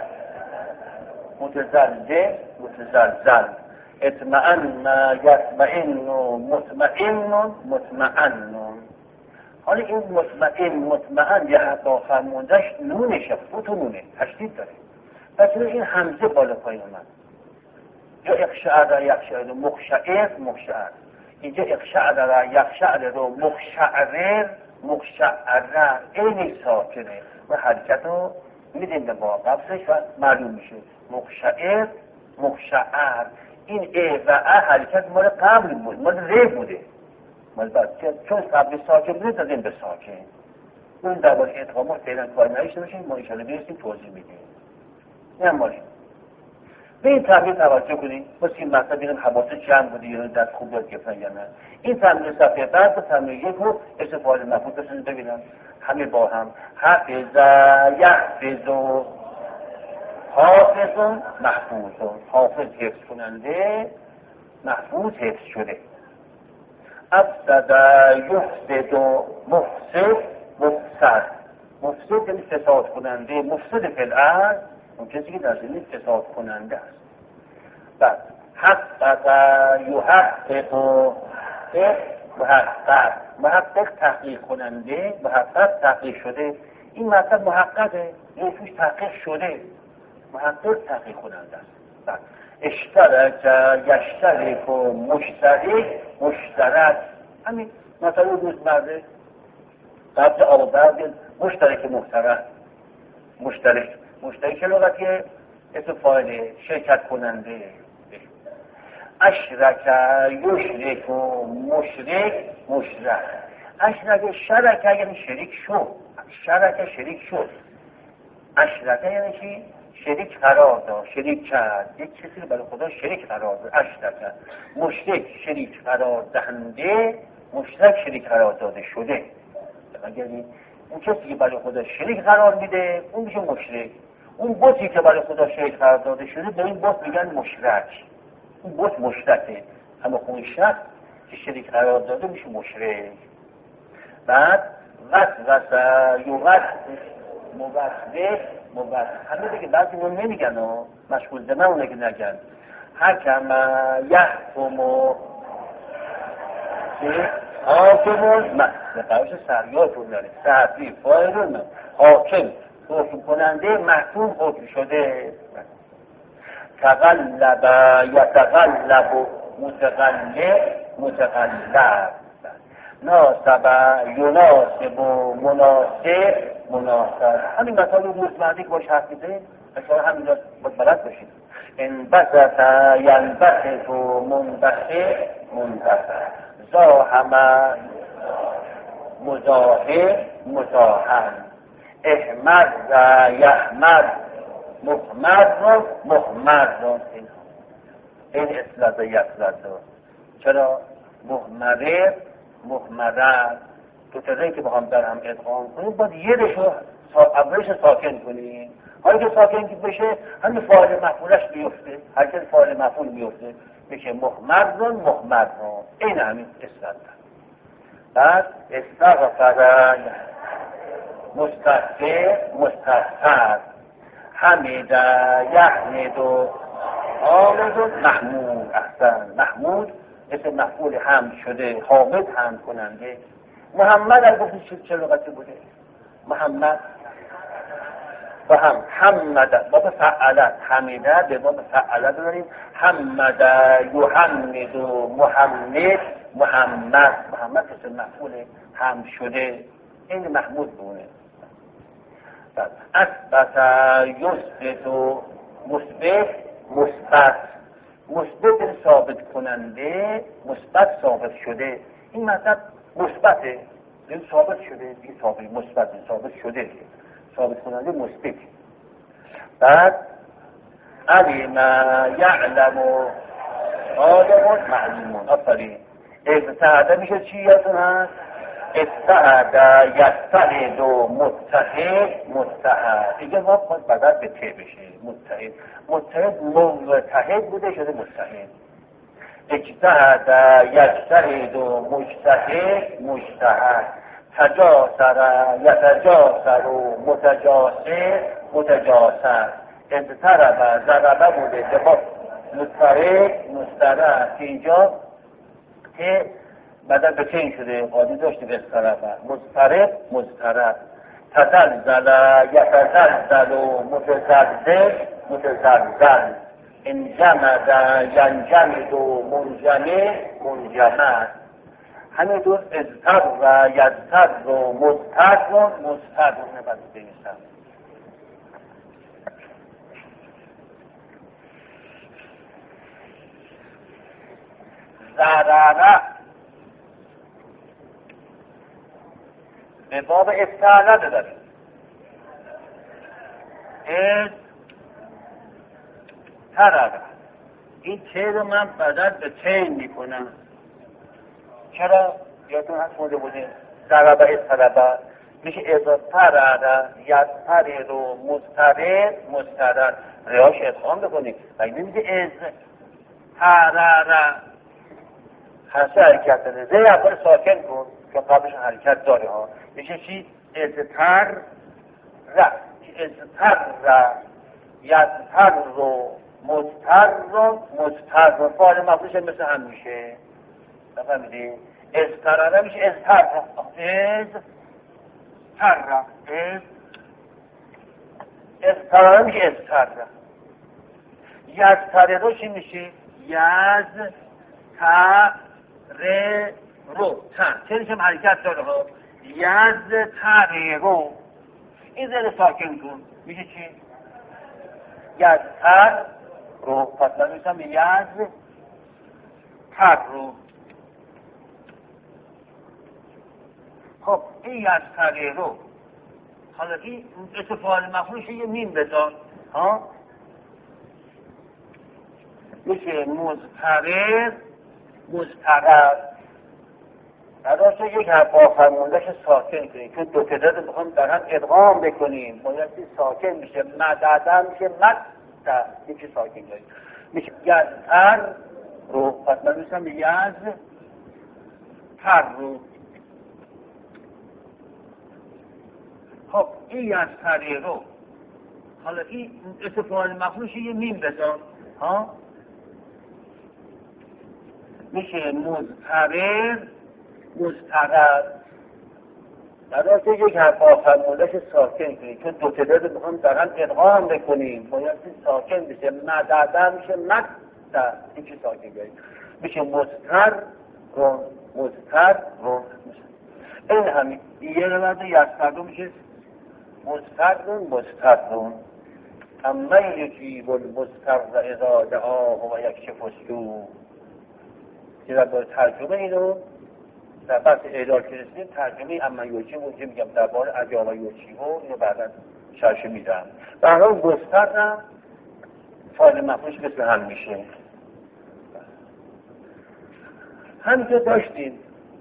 متزلزل متزلزل اطمئن یطمئن مطمئن مطمئن حالا این مطمئن مطمئن یه حتی آخر موندهش نونشه فوت و نونه تشدید داره پس این همزه بالا پایین اومد یا اقشعر را یقشعر رو مخشعر مخشعر اینجا اقشعر را یقشعر رو مخشعر مخشعر این ساکنه و حرکت رو میدیم به با قبضش و معلوم میشه مخشعر مخشعر این ای و ا حرکت مال قبل بود مال ری بوده مال بعد چون قبل ساکن بوده دادیم به ساکن اون درباره ادغامات فعلا کار نشته باشیم ما انشاءالله برسیم توضیح میدیم نه مالی به این تمرین توجه کنید واسه این مطلب ببینیم حواست جمع بوده یا دست خوب یاد گرفتن یا نه این تمرین صفحه بعد با تمرین یک رو اسم فاعل مفعول بسازید ببینم همه با هم حفظ یحفظ حافظ محفوظ حافظ حفظ کننده محفوظ حفظ شده افسد یفسد مفسد مفسد مفسد یعنی فساد کننده، مفسد فی الارض اون کسی که در زمین فساد کننده است. بعد حقق یحقق محقق، محقق تحقیق کننده، محقق تحقیق شده. این مطلب محققه، این توش تحقیق شده، محقق تحقیق کننده است. بعد اشترک یشترک و مشترک مشترک، همین مثلا روزمره قبل آورد مشترک محترم، مشترک مشترک چه لغتیه؟ اسم فاعل شرکت کننده. اشرک یشرک و مشرک مشرک. اشرک شرک یعنی شریک شد، شرک شریک شد. اشرک یعنی چی؟ شریک قرار داد، شریک کرد، یک چیزی رو برای خدا شریک قرار داد. اشرک مشرک شریک قرار دهنده، مشرک شریک قرار داده شده. یعنی اون کسی که برای خدا شریک قرار میده اون میشه مشرک. اون بتی که برای خدا شریک قرار داده شده به این بت میگن مشرک. اون بت مشرکه، اما اون شخص که شریک قرار داده میشه مشرک. بعد وسوسه یوسوس موسوس موسوس، همه دیگه بعضی اون نمیگن و مشغول دمه اونه که نگن. حکم یحکم چه؟ حاکمون من نقاش سریات رو داره تحریف فایرون من حاکم حکم کننده، محکوم حکم شده. تقلب یتقلب متقلب متقلب، ناسب یناسب مناسب مناسب. همین مثال روزمردی که باش حرف میزنید مثلا همین را بلد باشید. انبسط ینبسط منبسط منبسط، زاحم مزاحم مزاحم، احمد یحمد محمد محمد. این اصلاح یصلح. چرا؟ محمد محمد تو تزایی که بخوام در هم ادغام کنیم باید یه دشو اولش ساکن کنیم، حالا که ساکن که بشه همین فاعل مفعولش بیفته، حرکت فاعل مفعول بیفته بشه محمد محمد. این همین اصلاح. بعد استغفر مستغفر مستغفر، حمید یحمد حامد محمود. احسن، محمود اسم مفعول حمد شده، حامد حمد کننده. محمد اگه گفتیم چه لغتی بوده؟ محمد و هم حمد باب فعلت، حمیده به باب فعلت داریم. حمد یحمد محمد محمد، محمد اسم مفعول حمد شده، این محمود بونه. اثبت یثبت مثبت مثبت، مثبت ثابت کننده، مثبت ثابت شده. این مطلب مثبته، این ثابت شده، این ثابت مثبت ثابت شده، ثابت کننده مثبت. بعد علم یعلم عالم معلوم. آفرین. ابتعده میشه چی یادتون هست؟ اتحد یتحد و متحد متحد. دیگه وقت باید بدل به ته بشه. متحد متحد متحد بوده شده متحد. اجتهد یجتهد و مجتهد مجتهد. تجاسر یتجاسر و متجاسر متجاسر. اضطرب ضربه بوده جواب مضطرب مضطرب. اینجا که بدل به چین شده قاضی داشته به اضطرب مضطرب مضطرب. تزلزل یتزلزل و متزلزل متزلزل. انجمد ینجمد و منجمد منجمد. همینطور اضطر و یضطر و مضطر و مضطر نباید بنویسم. ضرر به باب استعلا داریم. از ترر، این چه رو من بدل به چین میکنم. چرا؟ یادتون هست مونده بوده ضربه استربه میشه اضطرر یضطرر و مضطرر مضطرر. ریاش ادغام بکنید و نمیده از ترر هسته حرکت داره. زیر اول ساکن کن که قبلش حرکت داره ها. میشه چی؟ اضطر استر یستر رو مستر رو مستر رو فعل مفعولش مثل هم میشه. بفهمیدی؟ استر میشه استر از تر از استر میشه استر. یستر رو چی میشه؟ یز تر رو تن چه هم حرکت داره ها. یز تر رو این زیر ساکن کن میشه چی؟ یز تر رو. پس من میشم یز تر رو. خب این یز تر رو حالا این اتفاق مفعولش یه میم بذار ها میشه مضطرب مضطرب. نداشته یک حرف آخر موندهش ساکن کنیم چون دو تعداد میخوام در هم ادغام بکنیم باید ساکن میشه. مددن میشه مدد یکی ساکن کنیم میشه یزتر رو. پس من میشم یز تر رو. خب این یزتر رو حالا این اتفاق مفعولش یه میم بذار ها میشه مضطرب مضطرب. نداشته یک حرف آخر موندهش ساکن کنیم چون دو تعداد میخوام در هم ادغام بکنیم باید ساکن بشه. مددن میشه مدد یکی ساکن کنیم میشه مضطر رو مضطر رو میشه. این همین یه روز یستر رو میشه مضطر رو مضطر رو. اما یجیب المضطر اذا دعاه و یکشف السوء. که در باره ترجمه اینو در بحث اعلال که رسیدیم ترجمه اما یجیب اونجا میگم در باره اجاب و یجیب اینو بعدا شرشه میدم. به هر حال مضطر هم فاعل مفعولش مثل هم میشه. همینطور داشتیم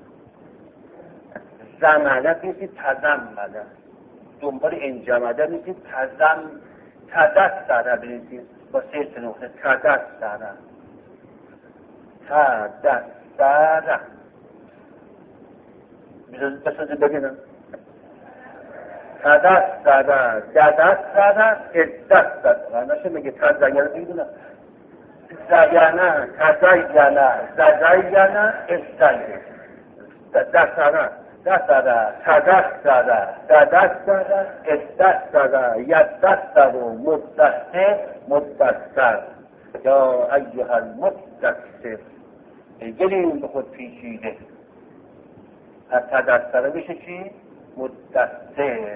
زمله میشه تزمله دنبال انجمده میشه تزم تدست داره بنویسیم با سه نقطه تدست داره تدست داره بسازیم بگیرم تدست داره ددست داره ادست داره نشه میگه تزینه بگیرم زینه تزینه ززینه ازدینه دست داره دست داره تدست داره ددست داره ادست داره یدست داره مدستر مدستر یا ایها المدستر گلیم به خود پیچیده. از تدستره بشه چی؟ مدستر.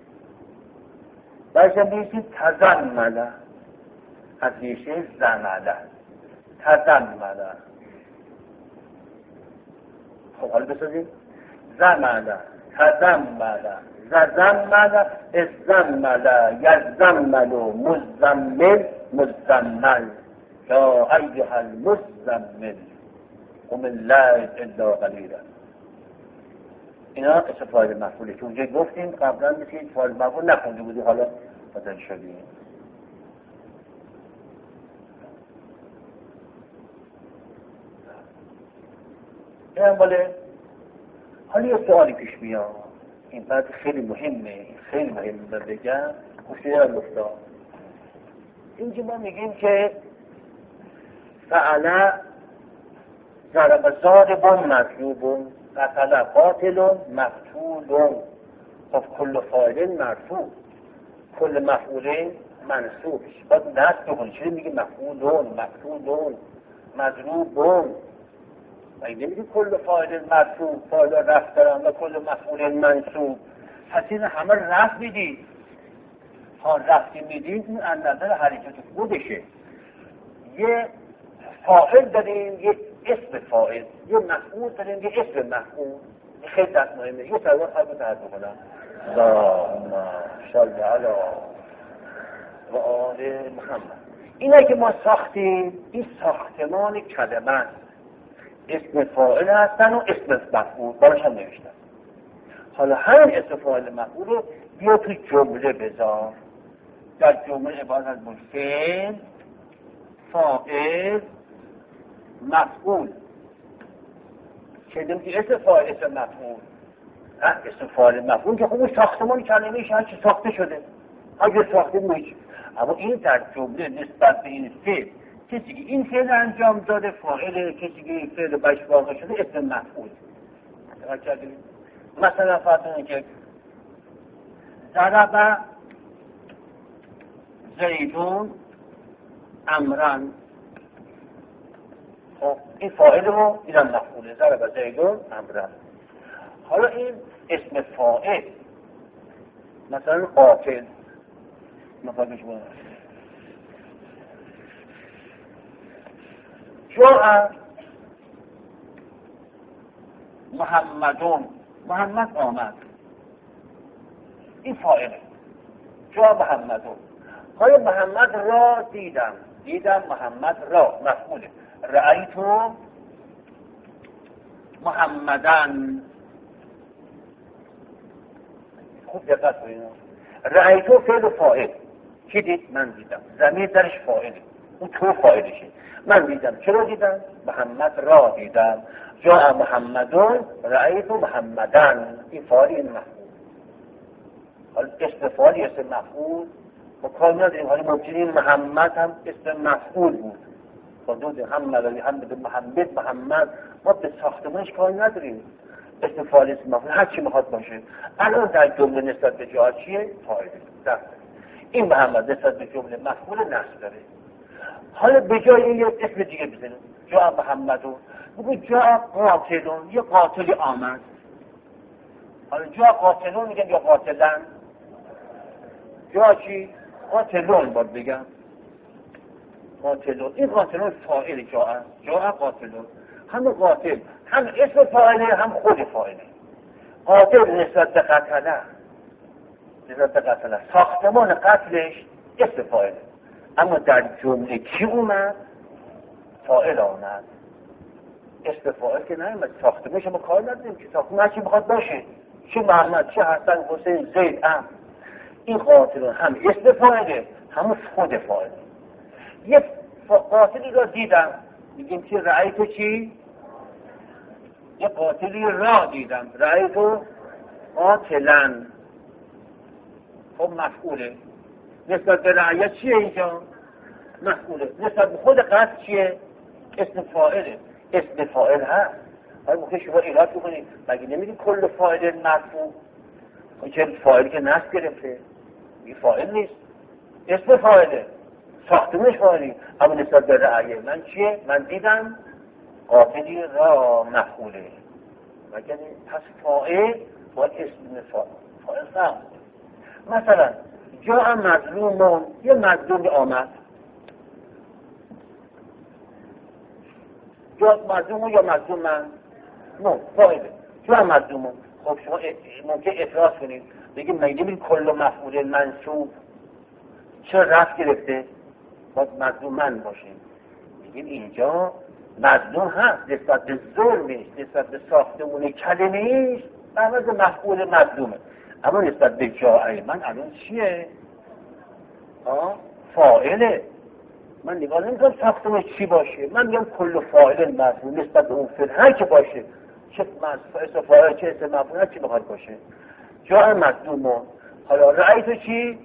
باشه بیشی تزمله از بیشه زمله تزمله. خب حالا بسازیم زمله تزمله ززمله اززمله یززمله مزمل مزمل یا ایها المزمل قم الليل الا قلیلا. اینا اسم فاعل مفعوله که اونجا گفتیم قبلا بسید فاعل مفعول نخونده بودی حالا بدن شدیم. این هم باله حالا یه سوالی پیش میاد این بعد خیلی مهمه این خیلی مهمه بگم خوشی هم گفتا اینجا ما میگیم که فعلا ضرب ضارب مطلوب قتل قاتل مقتول. خب کل فاعل مرفوع کل مفعول منصوب باید نصب بکنی. چرا میگه مفعول مقتول مضروب؟ و این نمیگه کل فاعل مرفوع فاعل رفع دارم و کل مفعول منصوب. پس این همه رفع میدی ها رفعی میدی این از نظر حرکت خودشه. یه فاعل داریم یه اسم فاعل یه مفعول داریم یه اسم مفعول. خیلی دست مهمه. یه سوال خواهد بترد بکنم اللهم صل علی و آل محمد. اینه که ما ساختیم این ساختمان کلمه است. اسم فاعل هستن و اسم مفعول باش هم نوشتن. حالا همین اسم فاعل مفعول رو بیا تو جمله بذار. در جمله عبارت از فعل فاعل مفعول. شدیم که اسم فاعل اسم مفعول اسم فاعل مفعول که خوب ساختمان کلمه‌اش هر چی ساخته شده اگه ساخته میشه. اما این در جمله نسبت به این فعل کسی که این فعل انجام داده فاعل، کسی که این فعل باش واقع شده اسم مفعول. مثلا فرض که ضرب زیدون امرن، خب این فاعل رو اینم مفعوله، ضرب زیدون امرن. حالا این اسم فاعل مثلا قاتل مفاهمش بود جاء محمدون، محمد آمد، این فاعله. جاء محمدون، حالا محمد را دیدم، دیدم محمد را مفعوله. رأیتو محمدن، خوب دقت کنید. رأیتو فعل فاعل، کی دید؟ من دیدم. ضمیر درش فاعله، اون تو فاعلشه. من دیدم. چرا دیدم؟ محمد را دیدم. جاء محمدون رأیتو محمدن، این فاعل این مفعول. حالا اسم فاعل اسم مفعول و کار نداریم. حالا ممکنه محمد هم اسم مفعول بود، حدود هم مداری هم بده محمد محمد، ما به ساختمانش کار نداریم. اسم فاعل اسم مفعول هر چی میخواد باشه. الان در جمله نسبت به جا چیه؟ فاعل. این محمد نسبت به جمله مفعول نصب داره. حالا به جای این یه اسم دیگه بزنیم، جا محمدون، بگو جا قاتلون، یه قاتلی آمد. حالا جا قاتلون میگن یا قاتلن؟ جا چی؟ قاتلون باید بگم. قاتلون، این قاتلون فاعل جا هست. جا قاتلون، هم قاتل هم اسم فاعله هم خود فاعله. قاتل نسبت به قتله، نسبت به قتله ساختمان قتلش اسم فاعله. اما در جمله کی اومد؟ فاعل آمد. اسم فاعل که نمیاد، ساختمانش ما کار نداریم که ساختمان چی بخواد باشه، چه محمد چه حسن حسین زید ام. این قاتلون هم اسم فاعله هم خود فاعله. یک قاتلی را دیدم، میگیم که رأیتو چی؟ یک قاتلی را دیدم، رأیتو قاتلن، خب مفعوله. نسبت به رأیت چیه اینجا؟ مفعوله. نسبت به خود قتل چیه؟ اسم فاعله. اسم فاعل هست. حالا ممکن شما ایراد بکنید، مگه نمیگید کل فاعل مرفوع؟ چه فاعلی که نصب گرفته این فاعل نیست، اسم فاعله، ساختمانش فاعلی. اما نسبت به رأی من چیه؟ من دیدم قاتلی را مفعوله. مگه پس فاعل با اسم فاعل فاعل فرق. مثلا جا مظلومون، یه مظلومی آمد. جا مظلومون یا مظلوم من؟ نه فاعله. جا مظلومون. خب شما ممکن اعتراض کنید بگید مگه نمیگید کل مفعول منصوب چرا رفع گرفته؟ باید مظلوم من باشیم. میگیم اینجا مظلوم هست نسبت به ظلمش، نسبت به ساختمون کلمه‌اش عوض مفعول مظلومه. اما نسبت به جای من الان چیه؟ آه فاعله. من نگاه نمی‌کنم ساختمش چی باشه، من میگم کل فاعل مظلوم نسبت به اون فعل هر که باشه، چه اسم فاعل چه اسم مفعول هر چی بخواد باشه. جای مظلومون. حالا رأیتو چی؟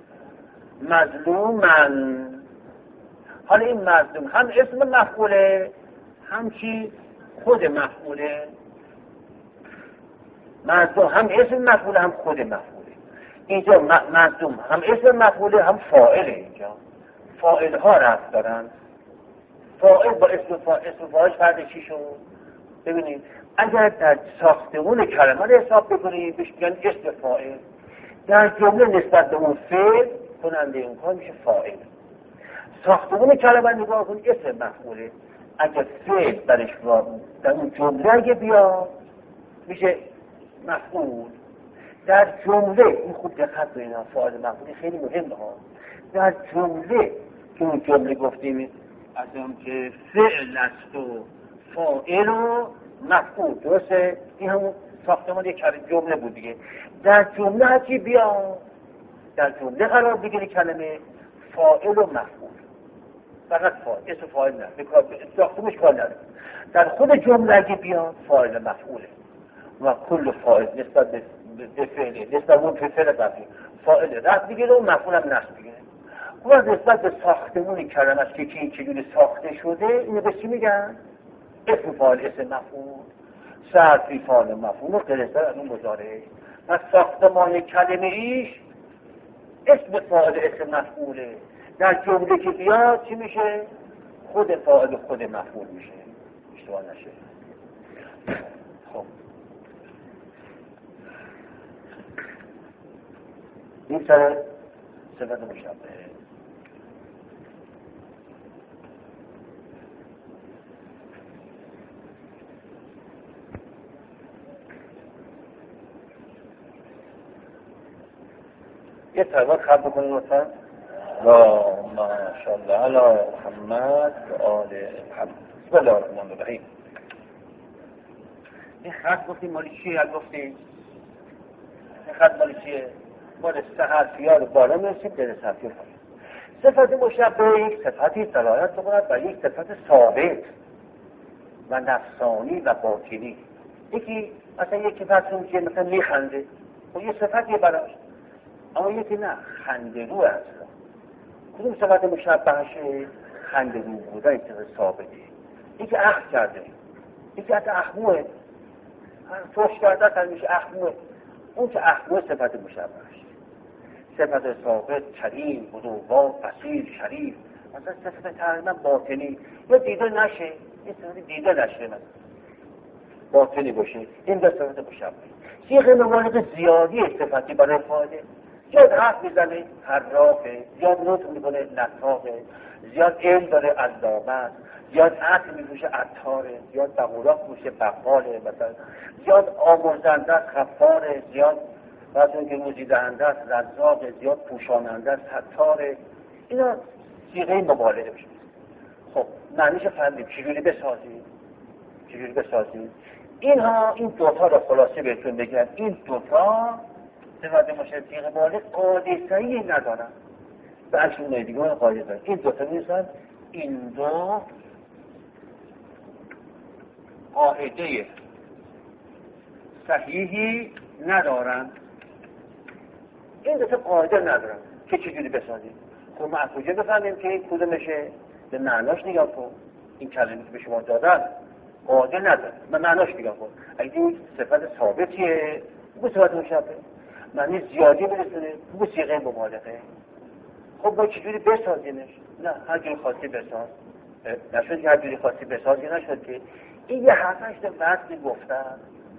مظلومن. حالا این مظلوم هم اسم مفعوله هم چی؟ خود مفعوله. مظلوم هم اسم مفعوله هم خود مفعوله. اینجا مظلوم هم اسم مفعوله هم فاعله. اینجا فاعل ها رفت دارن. فاعل با اسم فاعل، اسم فاعلش فرد چی شد؟ ببینید اگر در ساختمون کلمه رو حساب بکنید بهش میگن اسم فاعل. در جمله نسبت به اون فعل کننده اون کار میشه فاعل. ساختمون کلمه نگاه کنید اسم مفعوله. اگر فعل درش در اون جمله اگه بیاد میشه مفعول. در جمله این خوب دقت کنید، فاعل مفعول خیلی مهمه ها. در جمله که اون جمله گفتیم از اون که فعل است و فاعل و مفعول، درسته؟ این همون ساختمان یک جمله بود دیگه. در جمله هرچی بیاد در جمله قرار بگیره کلمه فاعل و مفعول، فقط فاعل، اسم فاعل نه، ساختمانش کار نداره. در خود جمله اگه بیاد فاعل مفعوله. و کل فاعل نسبت به فعل نسبت اون فعل قبلی فاعل رفت بگیره و مفعول هم نصب بگیره. و نسبت به ساختمون کلمه است که این چجوری ساخته شده اینو به چی میگن؟ اسم فاعل اسم مفعول صرفی فاعل مفعول و قرصه از اون مضارع. و ساختمان کلمه ایش اسم فاعل اسم مفعوله. در جمله که بیاد چی میشه؟ خود فاعل خود مفعول میشه. اشتباه نشه. خب این سر صفت مشابه. یه تقویت خط بکنیم لطفا. لا ماشاءالله علی محمد و آل محمد. بسم الله الرحمن الرحیم. این خط گفتیم مالی چیه؟ یاد گفتیم این خط مالی چیه؟ مال سه حرفی ها رو بالا میرسید در صفحه پایین. صفت مشابه یک صفتی دلالت بکند و یک صفت ثابت و نفسانی و باطنی. یکی مثلا یکی فرض که مثلا میخنده و یه صفتی براش، اما یکی نه خنده رو است. کدوم صفت مشابهشه؟ خنده رو بودن صفت ثابته. یکی اخم کرده، یکی حتی اخموه توش کرده تا میشه اخموه. اون که اخموه صفت مشابهشه. صفت ثابت کریم، بزرگوار، بصیر، شریف. مثلا صفت تقریبا باطنی یا دیده نشه، این صفت دیده نشه مثلا باطنی باشه، این دو صفت مشابه. صیغه مبالغه زیادی صفتی برای فاعل، زیاد حرف میزنه حرافه، زیاد نطق میکنه نطاقه، زیاد علم داره علامه، زیاد عطر میفروشه عطاره، زیاد بقولاق میشه بقاله، مثلا زیاد آمرزنده است غفاره، زیاد واسه که موزی دهنده است رزاقه، زیاد پوشاننده است ستاره. اینا صیغه مبالغه میشه. خب معنیش فهمیدیم چجوری بسازیم چجوری بسازیم اینها. این دوتا رو خلاصه بهتون بگم، این دوتا صفت مشابه صیغه مبالغه قاعده صحیحی ندارن، به عکس اونای دیگه قاعده دارن. این دوتا میرسن این دو قاعده صحیحی ندارن. این دوتا قاعده ندارن که چجوری بسازیم. خب ما از کجا بفهمیم که این کدومشه؟ به معناش نگاه کن. این کلمه که به شما دادن قاعده نداره، به معناش نگاه کن. اگه این صفت ثابتیه بگو صفت مشابه، معنی زیادی برسونه بگو صیغه مبالغه. خب با چجوری بسازیمش؟ نه هر جوری خاصی بساز. نشد که هر جوری خاصی بسازی، نشد که این یه هفت هشت وصلی گفتن،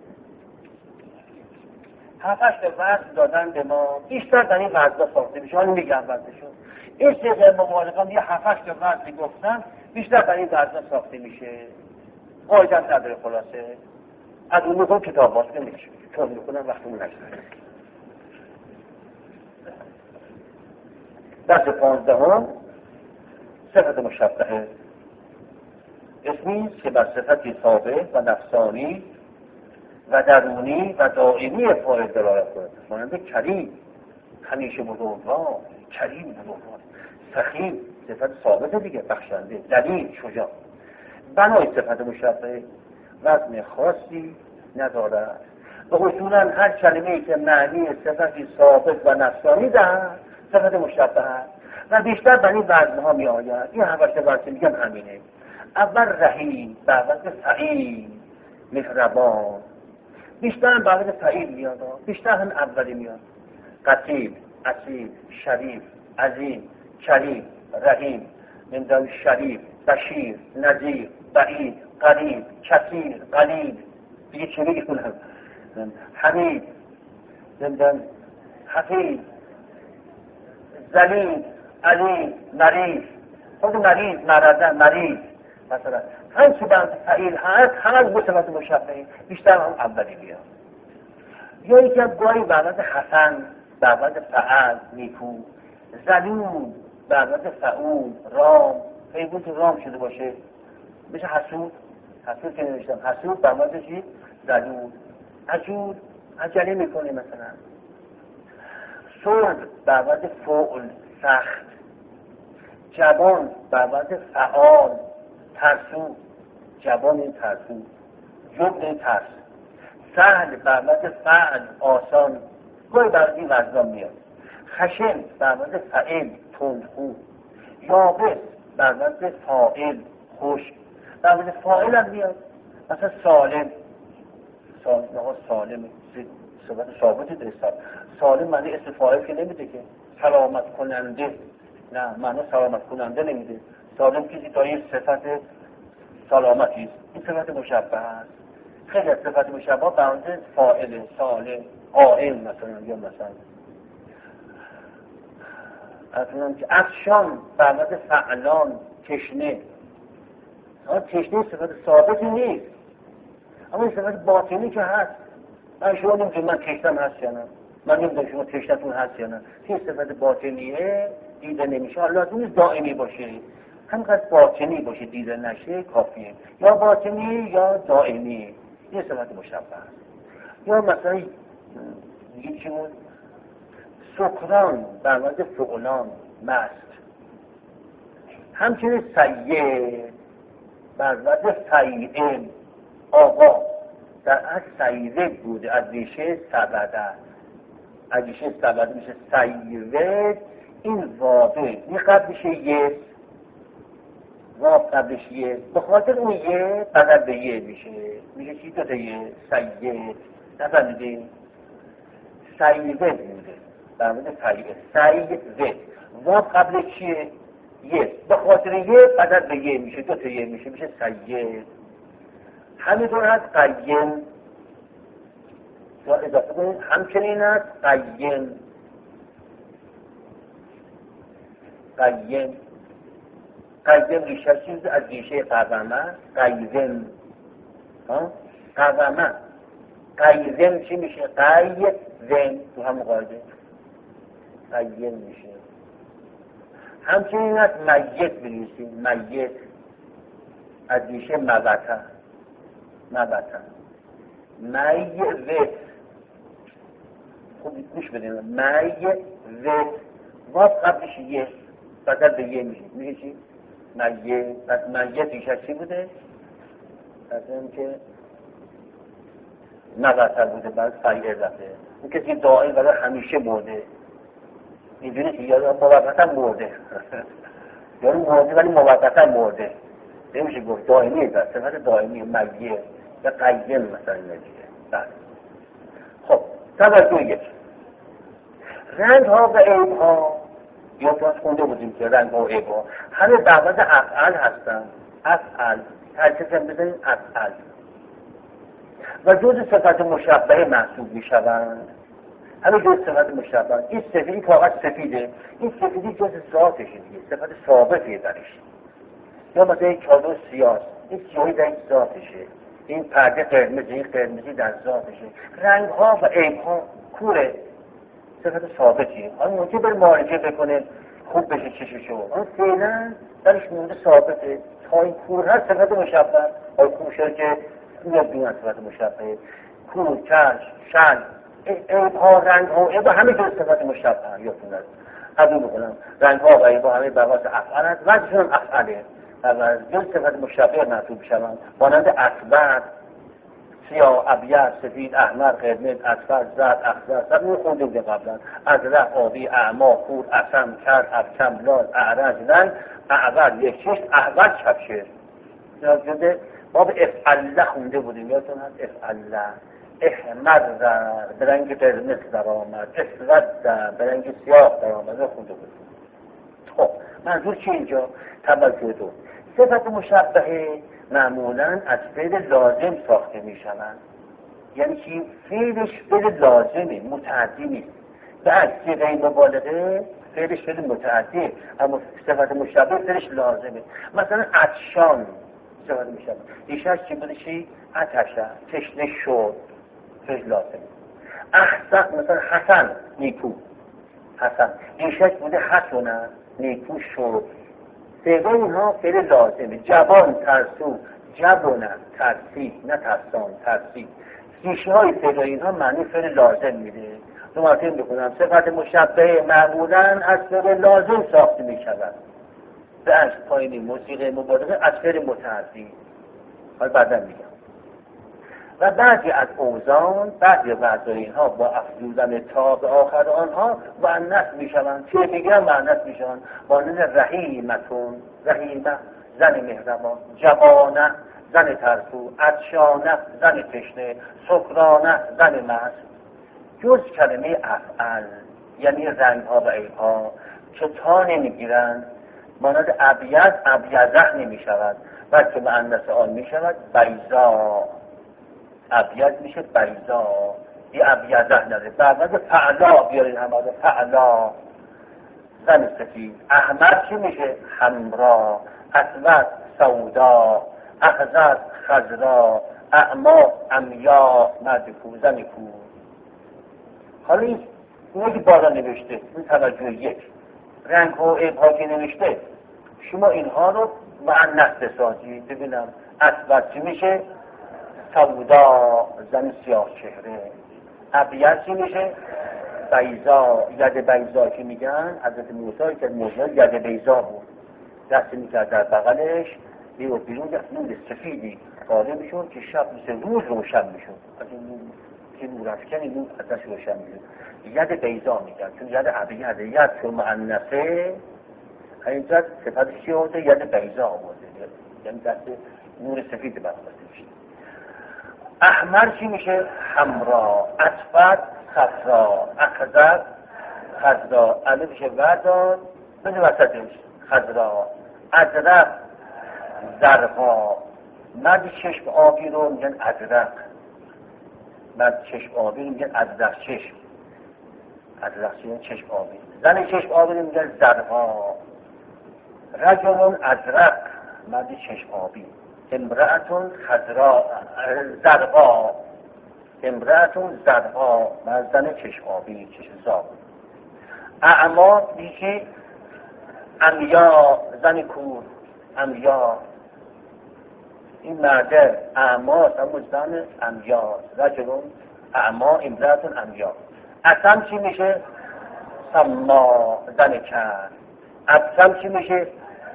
هفت هشت وصل دادن به ما، بیشتر در این وصل ساخته میشه. حالا میگم وصلشون این صیغه مبالغه یه هفت هشت وصلی گفتن، بیشتر در این وصل ساخته میشه. قاعده نداره. خلاصه از اون میخون کتاب باز نمیشه چون میخونم وقتمون نشده. درس پانزدهم صفت مشبهه. اسمی است که بر صفتی ثابت و نفسانی و درونی و دائمی فاعل دلالت کند. مانند کریم، همیشه بزرگوار، کریم بزرگوار. سخی صفت ثابت دیگه، بخشنده. دلیل شجاع. بنای صفت مشبهه وزن خاصی ندارد و اصولا هر کلمه‌ای که معنی صفتی ثابت و نفسانی دهد صفت مشبهه و بیشتر بر این وزنها می آید. این هفته وزن میگم همینه. اول رحیم، بعد فعیل، مهربان. بیشتر هم بعد فعیل میاد، بیشتر هم اولی میاد. قتیل، اصیل، شریف، عظیم، کریم، رحیم، من شریف، بشیر، نذیر، بعید، قریب، کثیر، قلیل. دیگه چه بگم؟ حمید، زندان، حفیظ، ذلیل، علی، مریض. خود مریض، مرض، مریض. مثلا هم که بعد فعیل هست هم از صفت مشبهه بیشتر هم اولی بیاد. یا یکی از گاهی بعد حسن، بعد فعل، نیکو، ذلیل، بعد فعول، رام. پیبون که رام شده باشه بشه حسود. حسود که نوشتم حسود بعد چی؟ ذلیل. عجول، عجله میکنه مثلا. صلح بعد فعل، سخت. جبان بعد فعال، ترسو. جبان این ترسو، جبن این ترس. سهل بر وزن فعل آسان، گاهی بر این وزنا میاد. خشن بر وزن فعل تندخو، یابس بر وزن فاعل خشک، بر وزن فاعل هم میاد. مثلا سالم، سالم ها سالم صفت ثابتی داره. سالم معنی اسم فاعل که نمیده که. سلامت کننده، نه معنی سلامت کننده نمیده. سالم کسی داری صفت سلامتی است، این صفت مشبه است. خیلی از صفت مشبه بنده فاعل، سالم، قائم مثلا، یا مثلا اصلا که عطشان بر وزن فعلان، تشنه. اما تشنه صفت ثابتی نیست، اما این صفت باطنی که هست. من شما نمیدونم من تشنم هست یا نه، من نمیدونم شما تشنتون هست یا نه. این صفت باطنیه، دیده نمیشه. حالا لازم نیست دائمی باشه، همینقدر باطنی باشه دیده نشه کافیه. یا باطنی یا دائمی، یه صفت مشبه است. یا مثلا یه چیمون سکران بر وزن فعلان، مست. همچنین سیه بر وزن فیعل، آقا. در اصل سیوه بوده، از ریشه سبده، از ریشه سبده میشه سیوه. این واده این قبلش یه واب قبلش یه، به خاطر اون یه بدل به یه میشه. میشه چی؟ دوتا یه سیه. نفهمیدین؟ سیوه بوده در مورد فیعل، سیوه. واب قبلش چیه؟ یه، به خاطر یه بدل به یه میشه، دوتا یه میشه، میشه سیه. همینطور هست قیم، یا اضافه کنید همچنین هست قیم. قیم قیم ریشه چیز از ریشه قومه، قیزم. قومه قیزم چی میشه؟ قیزم، تو هم قاعده قیم میشه. همچنین هست میت بنویسیم، میت از ریشه موته، موته میت. خوب گوش بدین، میت واب قبلش یه بدل به یه میشه، میشه چی؟ میت. پس میت ریشه چی بوده؟ از این که موته بوده، بعد فیعل رفته. اون کسی دائم برای همیشه مرده، اینجوری که یا موقتا مرده یا مرده ولی موقتا مرده، نمیشه گفت دائمی است، صفت دائمی میت یا قیم مثلا نمیشه. بله. خب توجه یک، رنگ ها و عیب ها، یا تو از خونده بودیم که رنگ ها و عیب ها همه بعض افعال هستن. افعال ترکیب هم بزنیم افعال و جز صفت مشبه محسوب می شوند. همه جز صفت مشبه. این سفیدی کاغذ سفیده، این سفیدی جز ذاتشه دیگه، صفت ثابتیه درش. یا مثلا این چادر سیاه، این سیاهی در این ذاتشه. این پرده قرمزی، این قرمزی در ذاتشه. رنگ ها و عیب ها کوره، صفت ثابتیه. حالا ممکنه بر معالجه بکنه خوب بشه چششو، اون فعلا درش مورد ثابته. تا این کور هست صفت مشبه. آیا کور شد که میاد بیان صفت مشبه. کور، چشم، شل، عیب ها، رنگ ها و عیب ها همه جز صفت مشبه. یادتون هست قبول بکنم رنگ ها و عیب ها همه بواس افعال هست، وجهشون هم افعاله و جز صفت مشبه محسوب شوند. مانند اکبر، سیاه، ابیض، سفید، احمر، قرمز، اصفر، زرد، اخضر، سب می خونده بوده قبلا. ازرق، آبی، اعما، کور، اسم، کرد، ابکم، لال، اعرج، رنگ، اعور، یک چشم، احول، چپشه. یاد باب افعله خونده بودیم، یادتون هست افعله. احمر به رنگ قرمز در آمد، اسود به رنگ سیاه در آمد، خونده بودیم. خب منظور چی اینجا؟ توجه دو، صفت مشبهه معمولاً از فعل لازم ساخته می شوند. یعنی که فعلش فعل لازمه، متعدی نیست. بعد صیغه مبالغه فعلش فعل متعدی، اما صفت مشبه فعلش لازمه. مثلا عطشان صفت مشبه، ریشه‌اش چی بوده؟ چی؟ عطشه، تشنه شد، فعل لازمه. احسن مثلا حسن، نیکو، حسن ریشه‌اش بوده حسنه، نیکو شد. صیغه اینها فعل لازمه. جوان، ترسو، جوانه، ترسی، نه ترسان، ترسی. ریشه های فعل اینها معنی فعل لازم میده. دو مرتبه بکنم، صفت مشبه معمولاً از فعل لازم ساخته می شود. به عکس پایینی موسیقی مبالغه از فعل متعدی. حالا بعدا میگم. و بعضی از اوزان بعضی از اینها با افزودن تا به آخر آنها مؤنث میشوند. چه میگن مؤنث میشوند؟ مانند رحیمتون، رحیمه زن مهربان، جوانه زن ترسو، عطشانه زن تشنه، سکرانه زن مست. جز کلمه افعل یعنی رنگ ها و عیب ها که تا نمیگیرند، مانند ابیض ابیضه نمی شود، بلکه مؤنث آن می شود بیضا. ابیض میشه بیضا، یه ابیضه نداره. بعد فعلا بیارید همه فعلا زن سفید. احمر چی میشه؟ حمرا، اسود سودا، اخضر خضرا، اعما عمیا، مرد کور زن کور. حالا این اینه که بالا نوشته، این توجه یک. رنگ و عیب‌ها که نوشته شما اینها رو مؤنث بسازید. ببینم اسود چی میشه؟ سودا زن سیاه چهره. ابیض چی میشه؟ بیضا، ید بیضا که میگن حضرت موسی که موسی ید بیضا بود، دست میکرد در بغلش بیرون بیرون نور سفیدی قاله میشون که شب مثل روز روشن میشون. از این نور که نور افکنی نور ازش روشن میشون. ید بیضا میگن چون ید ابیض ید چون مؤنثه اینجا صفتش چی آورده؟ ید بیضا آورده، یعنی دست نور سفید برآورده میشه. احمر چی میشه؟ حمرا، اسود صفرا، اخضر خضرا، الفش وردان بده وسطش خضرا، ازرق زرقا. مرد چشم آبی رو میگن ازرق، مرد چشم آبی رو میگن ازرق چشم، ازرق چشم آبی. زن چشم آبی رو میگن زرقا. رجل ازرق مرد چشم آبی. امرأتون خضرا زرقا، امرأتون زرقا مرد زن چشم آبی چشم زاب. اعما میشه عمیا زن کور، عمیا. این مرده اعماست اما زن عمیاست. رجلون اعما امرأتون عمیا. اصم چی میشه؟ سما زن کر. ابسم چی میشه؟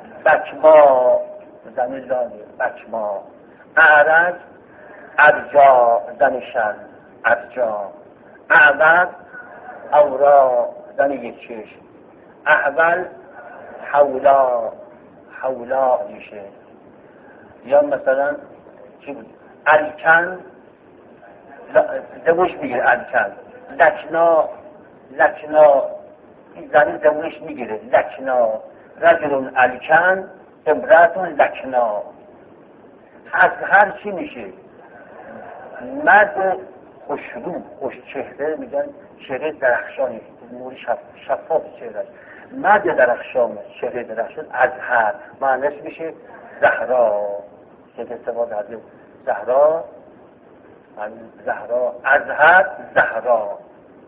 بکما زن لاله، بکما. اعرج ارجا زن شن، ارجا. اعور اورا زن یک چشم. احول حولا، حولا میشه. یا مثلا چی بود؟ الکن زموش میگیره، الکن. لکنا، لکنا این زنی زموش میگیره، لکنا. رجلون الکن امرأتون لکنا. از هر چی میشه؟ مرد خوشرو، خوش چهره میگن چهره درخشانی، نور شف... شفاف چهره. مرد درخشان، چهره درخشان از هر معنیش میشه زهرا. که استفاده از زهرا، زهرا از هر زهرا.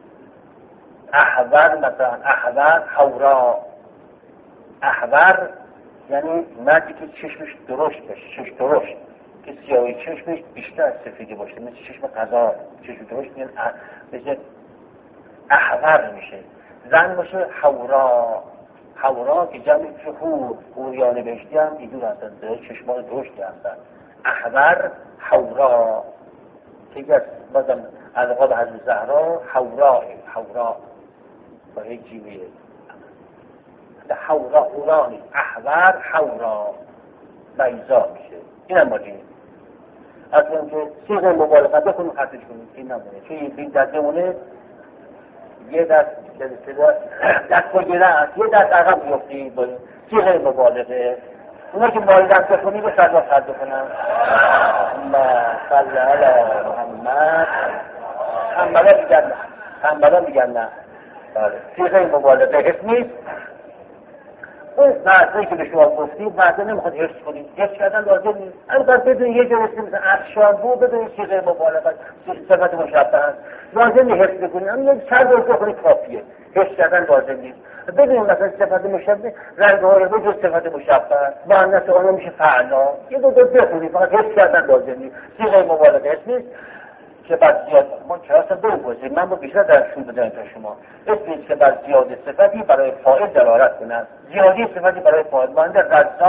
احور مثلا احور حورا. احور یعنی مردی که چشمش درشت باشه، چشم درشت که سیاهی چشمش بیشتر از سفیدی باشه، مثل چشم قزار. چشم درشت میگن مثل احور میشه. زن باشه حورا، حورا که جمعی که حور، حوریان بهشتی هم ایدون هستن، چشمان درشتی هستن. احور حورا که یک از بازم القاب حضرت زهرا حورا، حورا با یک جیویه حورا، حورانی. احور حورا بیضا میشه. این هم باید اصلا که سیغ مبالغه بکنیم خطش کنیم این نمونه، چون این بین دست بمونه یه دست دست بگیره یه دست عقب بیفتی با سیغ مبالغه. اونا که مایدن بخونی به صدا صد بکنن ما صلی علی محمد. همبلا میگن نه، همبلا میگن نه. سیغ مبالغه حس نیست. اون معنی که به شما گفتیم معنی نمیخواد حفظ کنیم، حفظ کردن لازم نیست. اگر بدون یه جلسه مثل افشان بود بدون سیغه مبالغه صفت مشبه هست لازم نیست حفظ بکنیم. اما یک چند روز بخونید کافیه، حفظ کردن لازم نیست. بدون مثلا صفت مشبه رنگ های رو جز صفت مشبه معنیت آنها میشه فعلا. یه دو دو بخونید فقط حفظ کردن لازم نیست. سیغه مبالغه حفظ نیست که بعد زیاد ما کلاسا بگذاریم. من با بیشتر درشون بدانم تا شما اسمیست که بعد زیاد صفتی برای فاعل دلالت کنند. زیادی صفتی برای فاعل مانند رزاق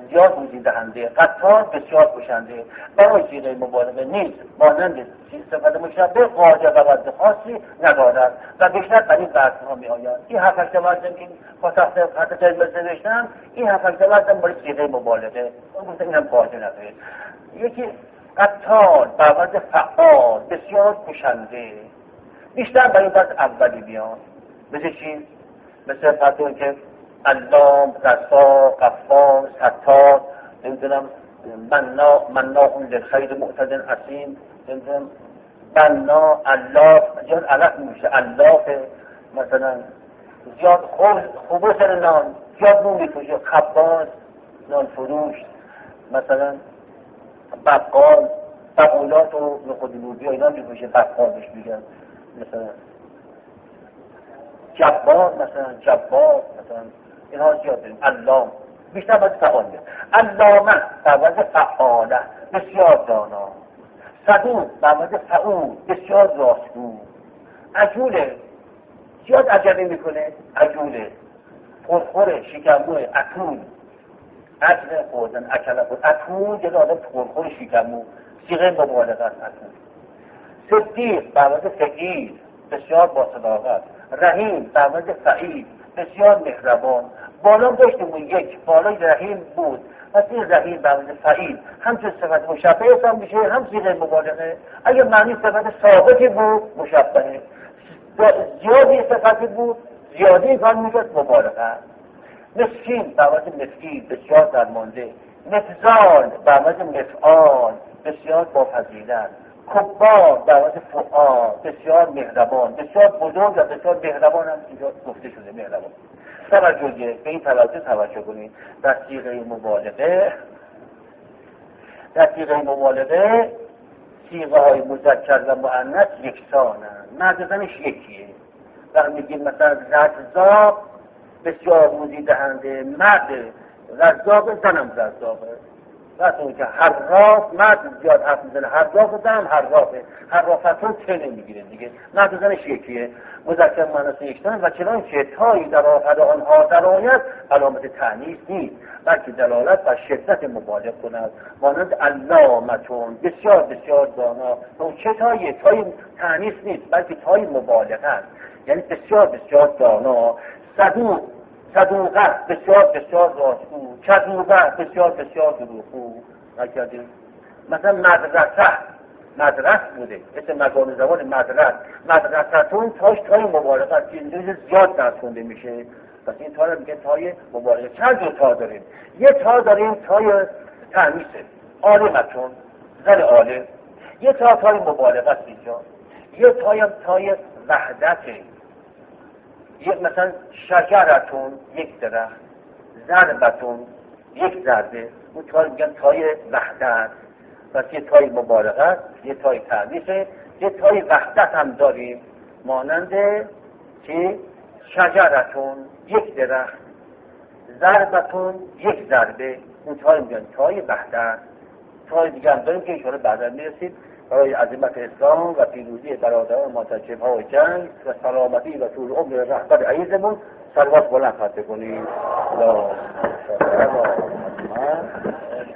زیاد توضیح دهنده، قطار بسیار کشنده. برای صیغه مبالغه نیست مانند صفت مشبه قاعده و وضع خاصی ندارد و بیشتر بر این بحث ها می آید. این هفت هشت وزن که با تحت خط قرمز نوشتم، این هفت هشت وزن برای صیغه مبالغه. اون گفتم اینم قاعده نداره. یکی قطار بر وضع فعال بسیار کشنده، بیشتر برای این بحث اولی بیان. مثل چی؟ مثل فرض که علام، رسا، غفار، ستار، نمیدونم منا مناع للخیر معتد اثیم، نمیدونم بنا، علاف، زیاد علف میشه، علاف مثلا زیاد خبز نان، زیاد نون میفروشه، خباز، نان فروش، مثلا بقال، بقولات و نخودلوبی و اینا میفروشه، بقال بهش میگن. مثلا جبار، مثلا جبار، مثلا اینها زیاد داریم. علام بیشتر باید فعال میاد. علامه بر وضع فعاله بسیار دانا. صدوق بر وضع فعول بسیار راستگو. عجوله زیاد عجله میکنه، عجوله پرخوره، شکمگوه، اتون، عجله خوردن، اکله خوردن، اتون جلو آدم پرخور شکمگو، صیغه مبالغه است. اتون. صدیق بر وضع فقیر بسیار با صداقت. رحیم بر وضع فعیل بسیار مهربان. بالا داشتیم و یک بالای رحیم بود، پس این رحیم بر وضع فعیل همچون صفت مشبه هم میشه، هم صیغه مبالغه. اگه معنی صفت ثابتی بود مشبهه، زیادی صفتی بود زیادی کار میشد مبالغه. مسکین بر وضع مفعیل بسیار درمانده. مفضال بر وضع مفعال بسیار با فضیلت. کبار بر وضع فعال بسیار مهربان، بسیار بزرگ و بسیار مهربان هم اینجا گفته شده. مهربان توجه به این توجه توجه کنید. در صیغه مبالغه در صیغه مبالغه صیغه های مذکر و مؤنث یکسانند، مرد زنش یکیه. وقتی میگیم مثلا رزاق بسیار روزی دهنده، مرد رزاق، زنم رزاقه. وقتی که حراف مرد زیاد حرف میزنه، حراف زنم حرافه، حرافتون ته نمیگیره دیگه. مرد زنش یکیه، مذکر مؤنث یکسان و چنانچه تایی در آخر آنها درآید علامت تأنیث نیست، بلکه دلالت بر شدت مبالغه کند. مانند علامتون بسیار بسیار دانا، اون چه تایی؟ تای تأنیث نیست بلکه تای مبالغه است، یعنی بسیار بسیار دانا. صدوق صدوقه بسیار بسیار راستگو. کذوبه بسیار بسیار دروغگو. نکردیم مثلا مدرسه مدرسه بوده، اسم مکان زبان مدرسه. مدرستون تاش تای مبالغه است که اینجا زیاد درس خونده میشه، پس این تا رو میگه تای مبالغه. چند جور تا داریم؟ یه تا داریم تای تأنیثه، عالمتون، زن عالم. یه تا تای مبالغه است اینجا. یه تای هم تای وحدته. یک مثلا شجرتون یک درخت، ضربتون یک ضربه، اون تای میگن تای وحدت. پس یه تای مبالغه است، یه تای تأنیثه، یه تای وحدت هم داریم مانند که شجرتون یک درخت، ضربتون یک ضربه، اون تای میگن تای وحدت. تای دیگه هم داریم که انشاءالله بعدا میرسید. برای عظمت اسلام و پیروزی برادران ما در جبهه‌های جنگ و سلامتی و طول عمر رهبر عزیزمون صلوات بلند خواهد کنید.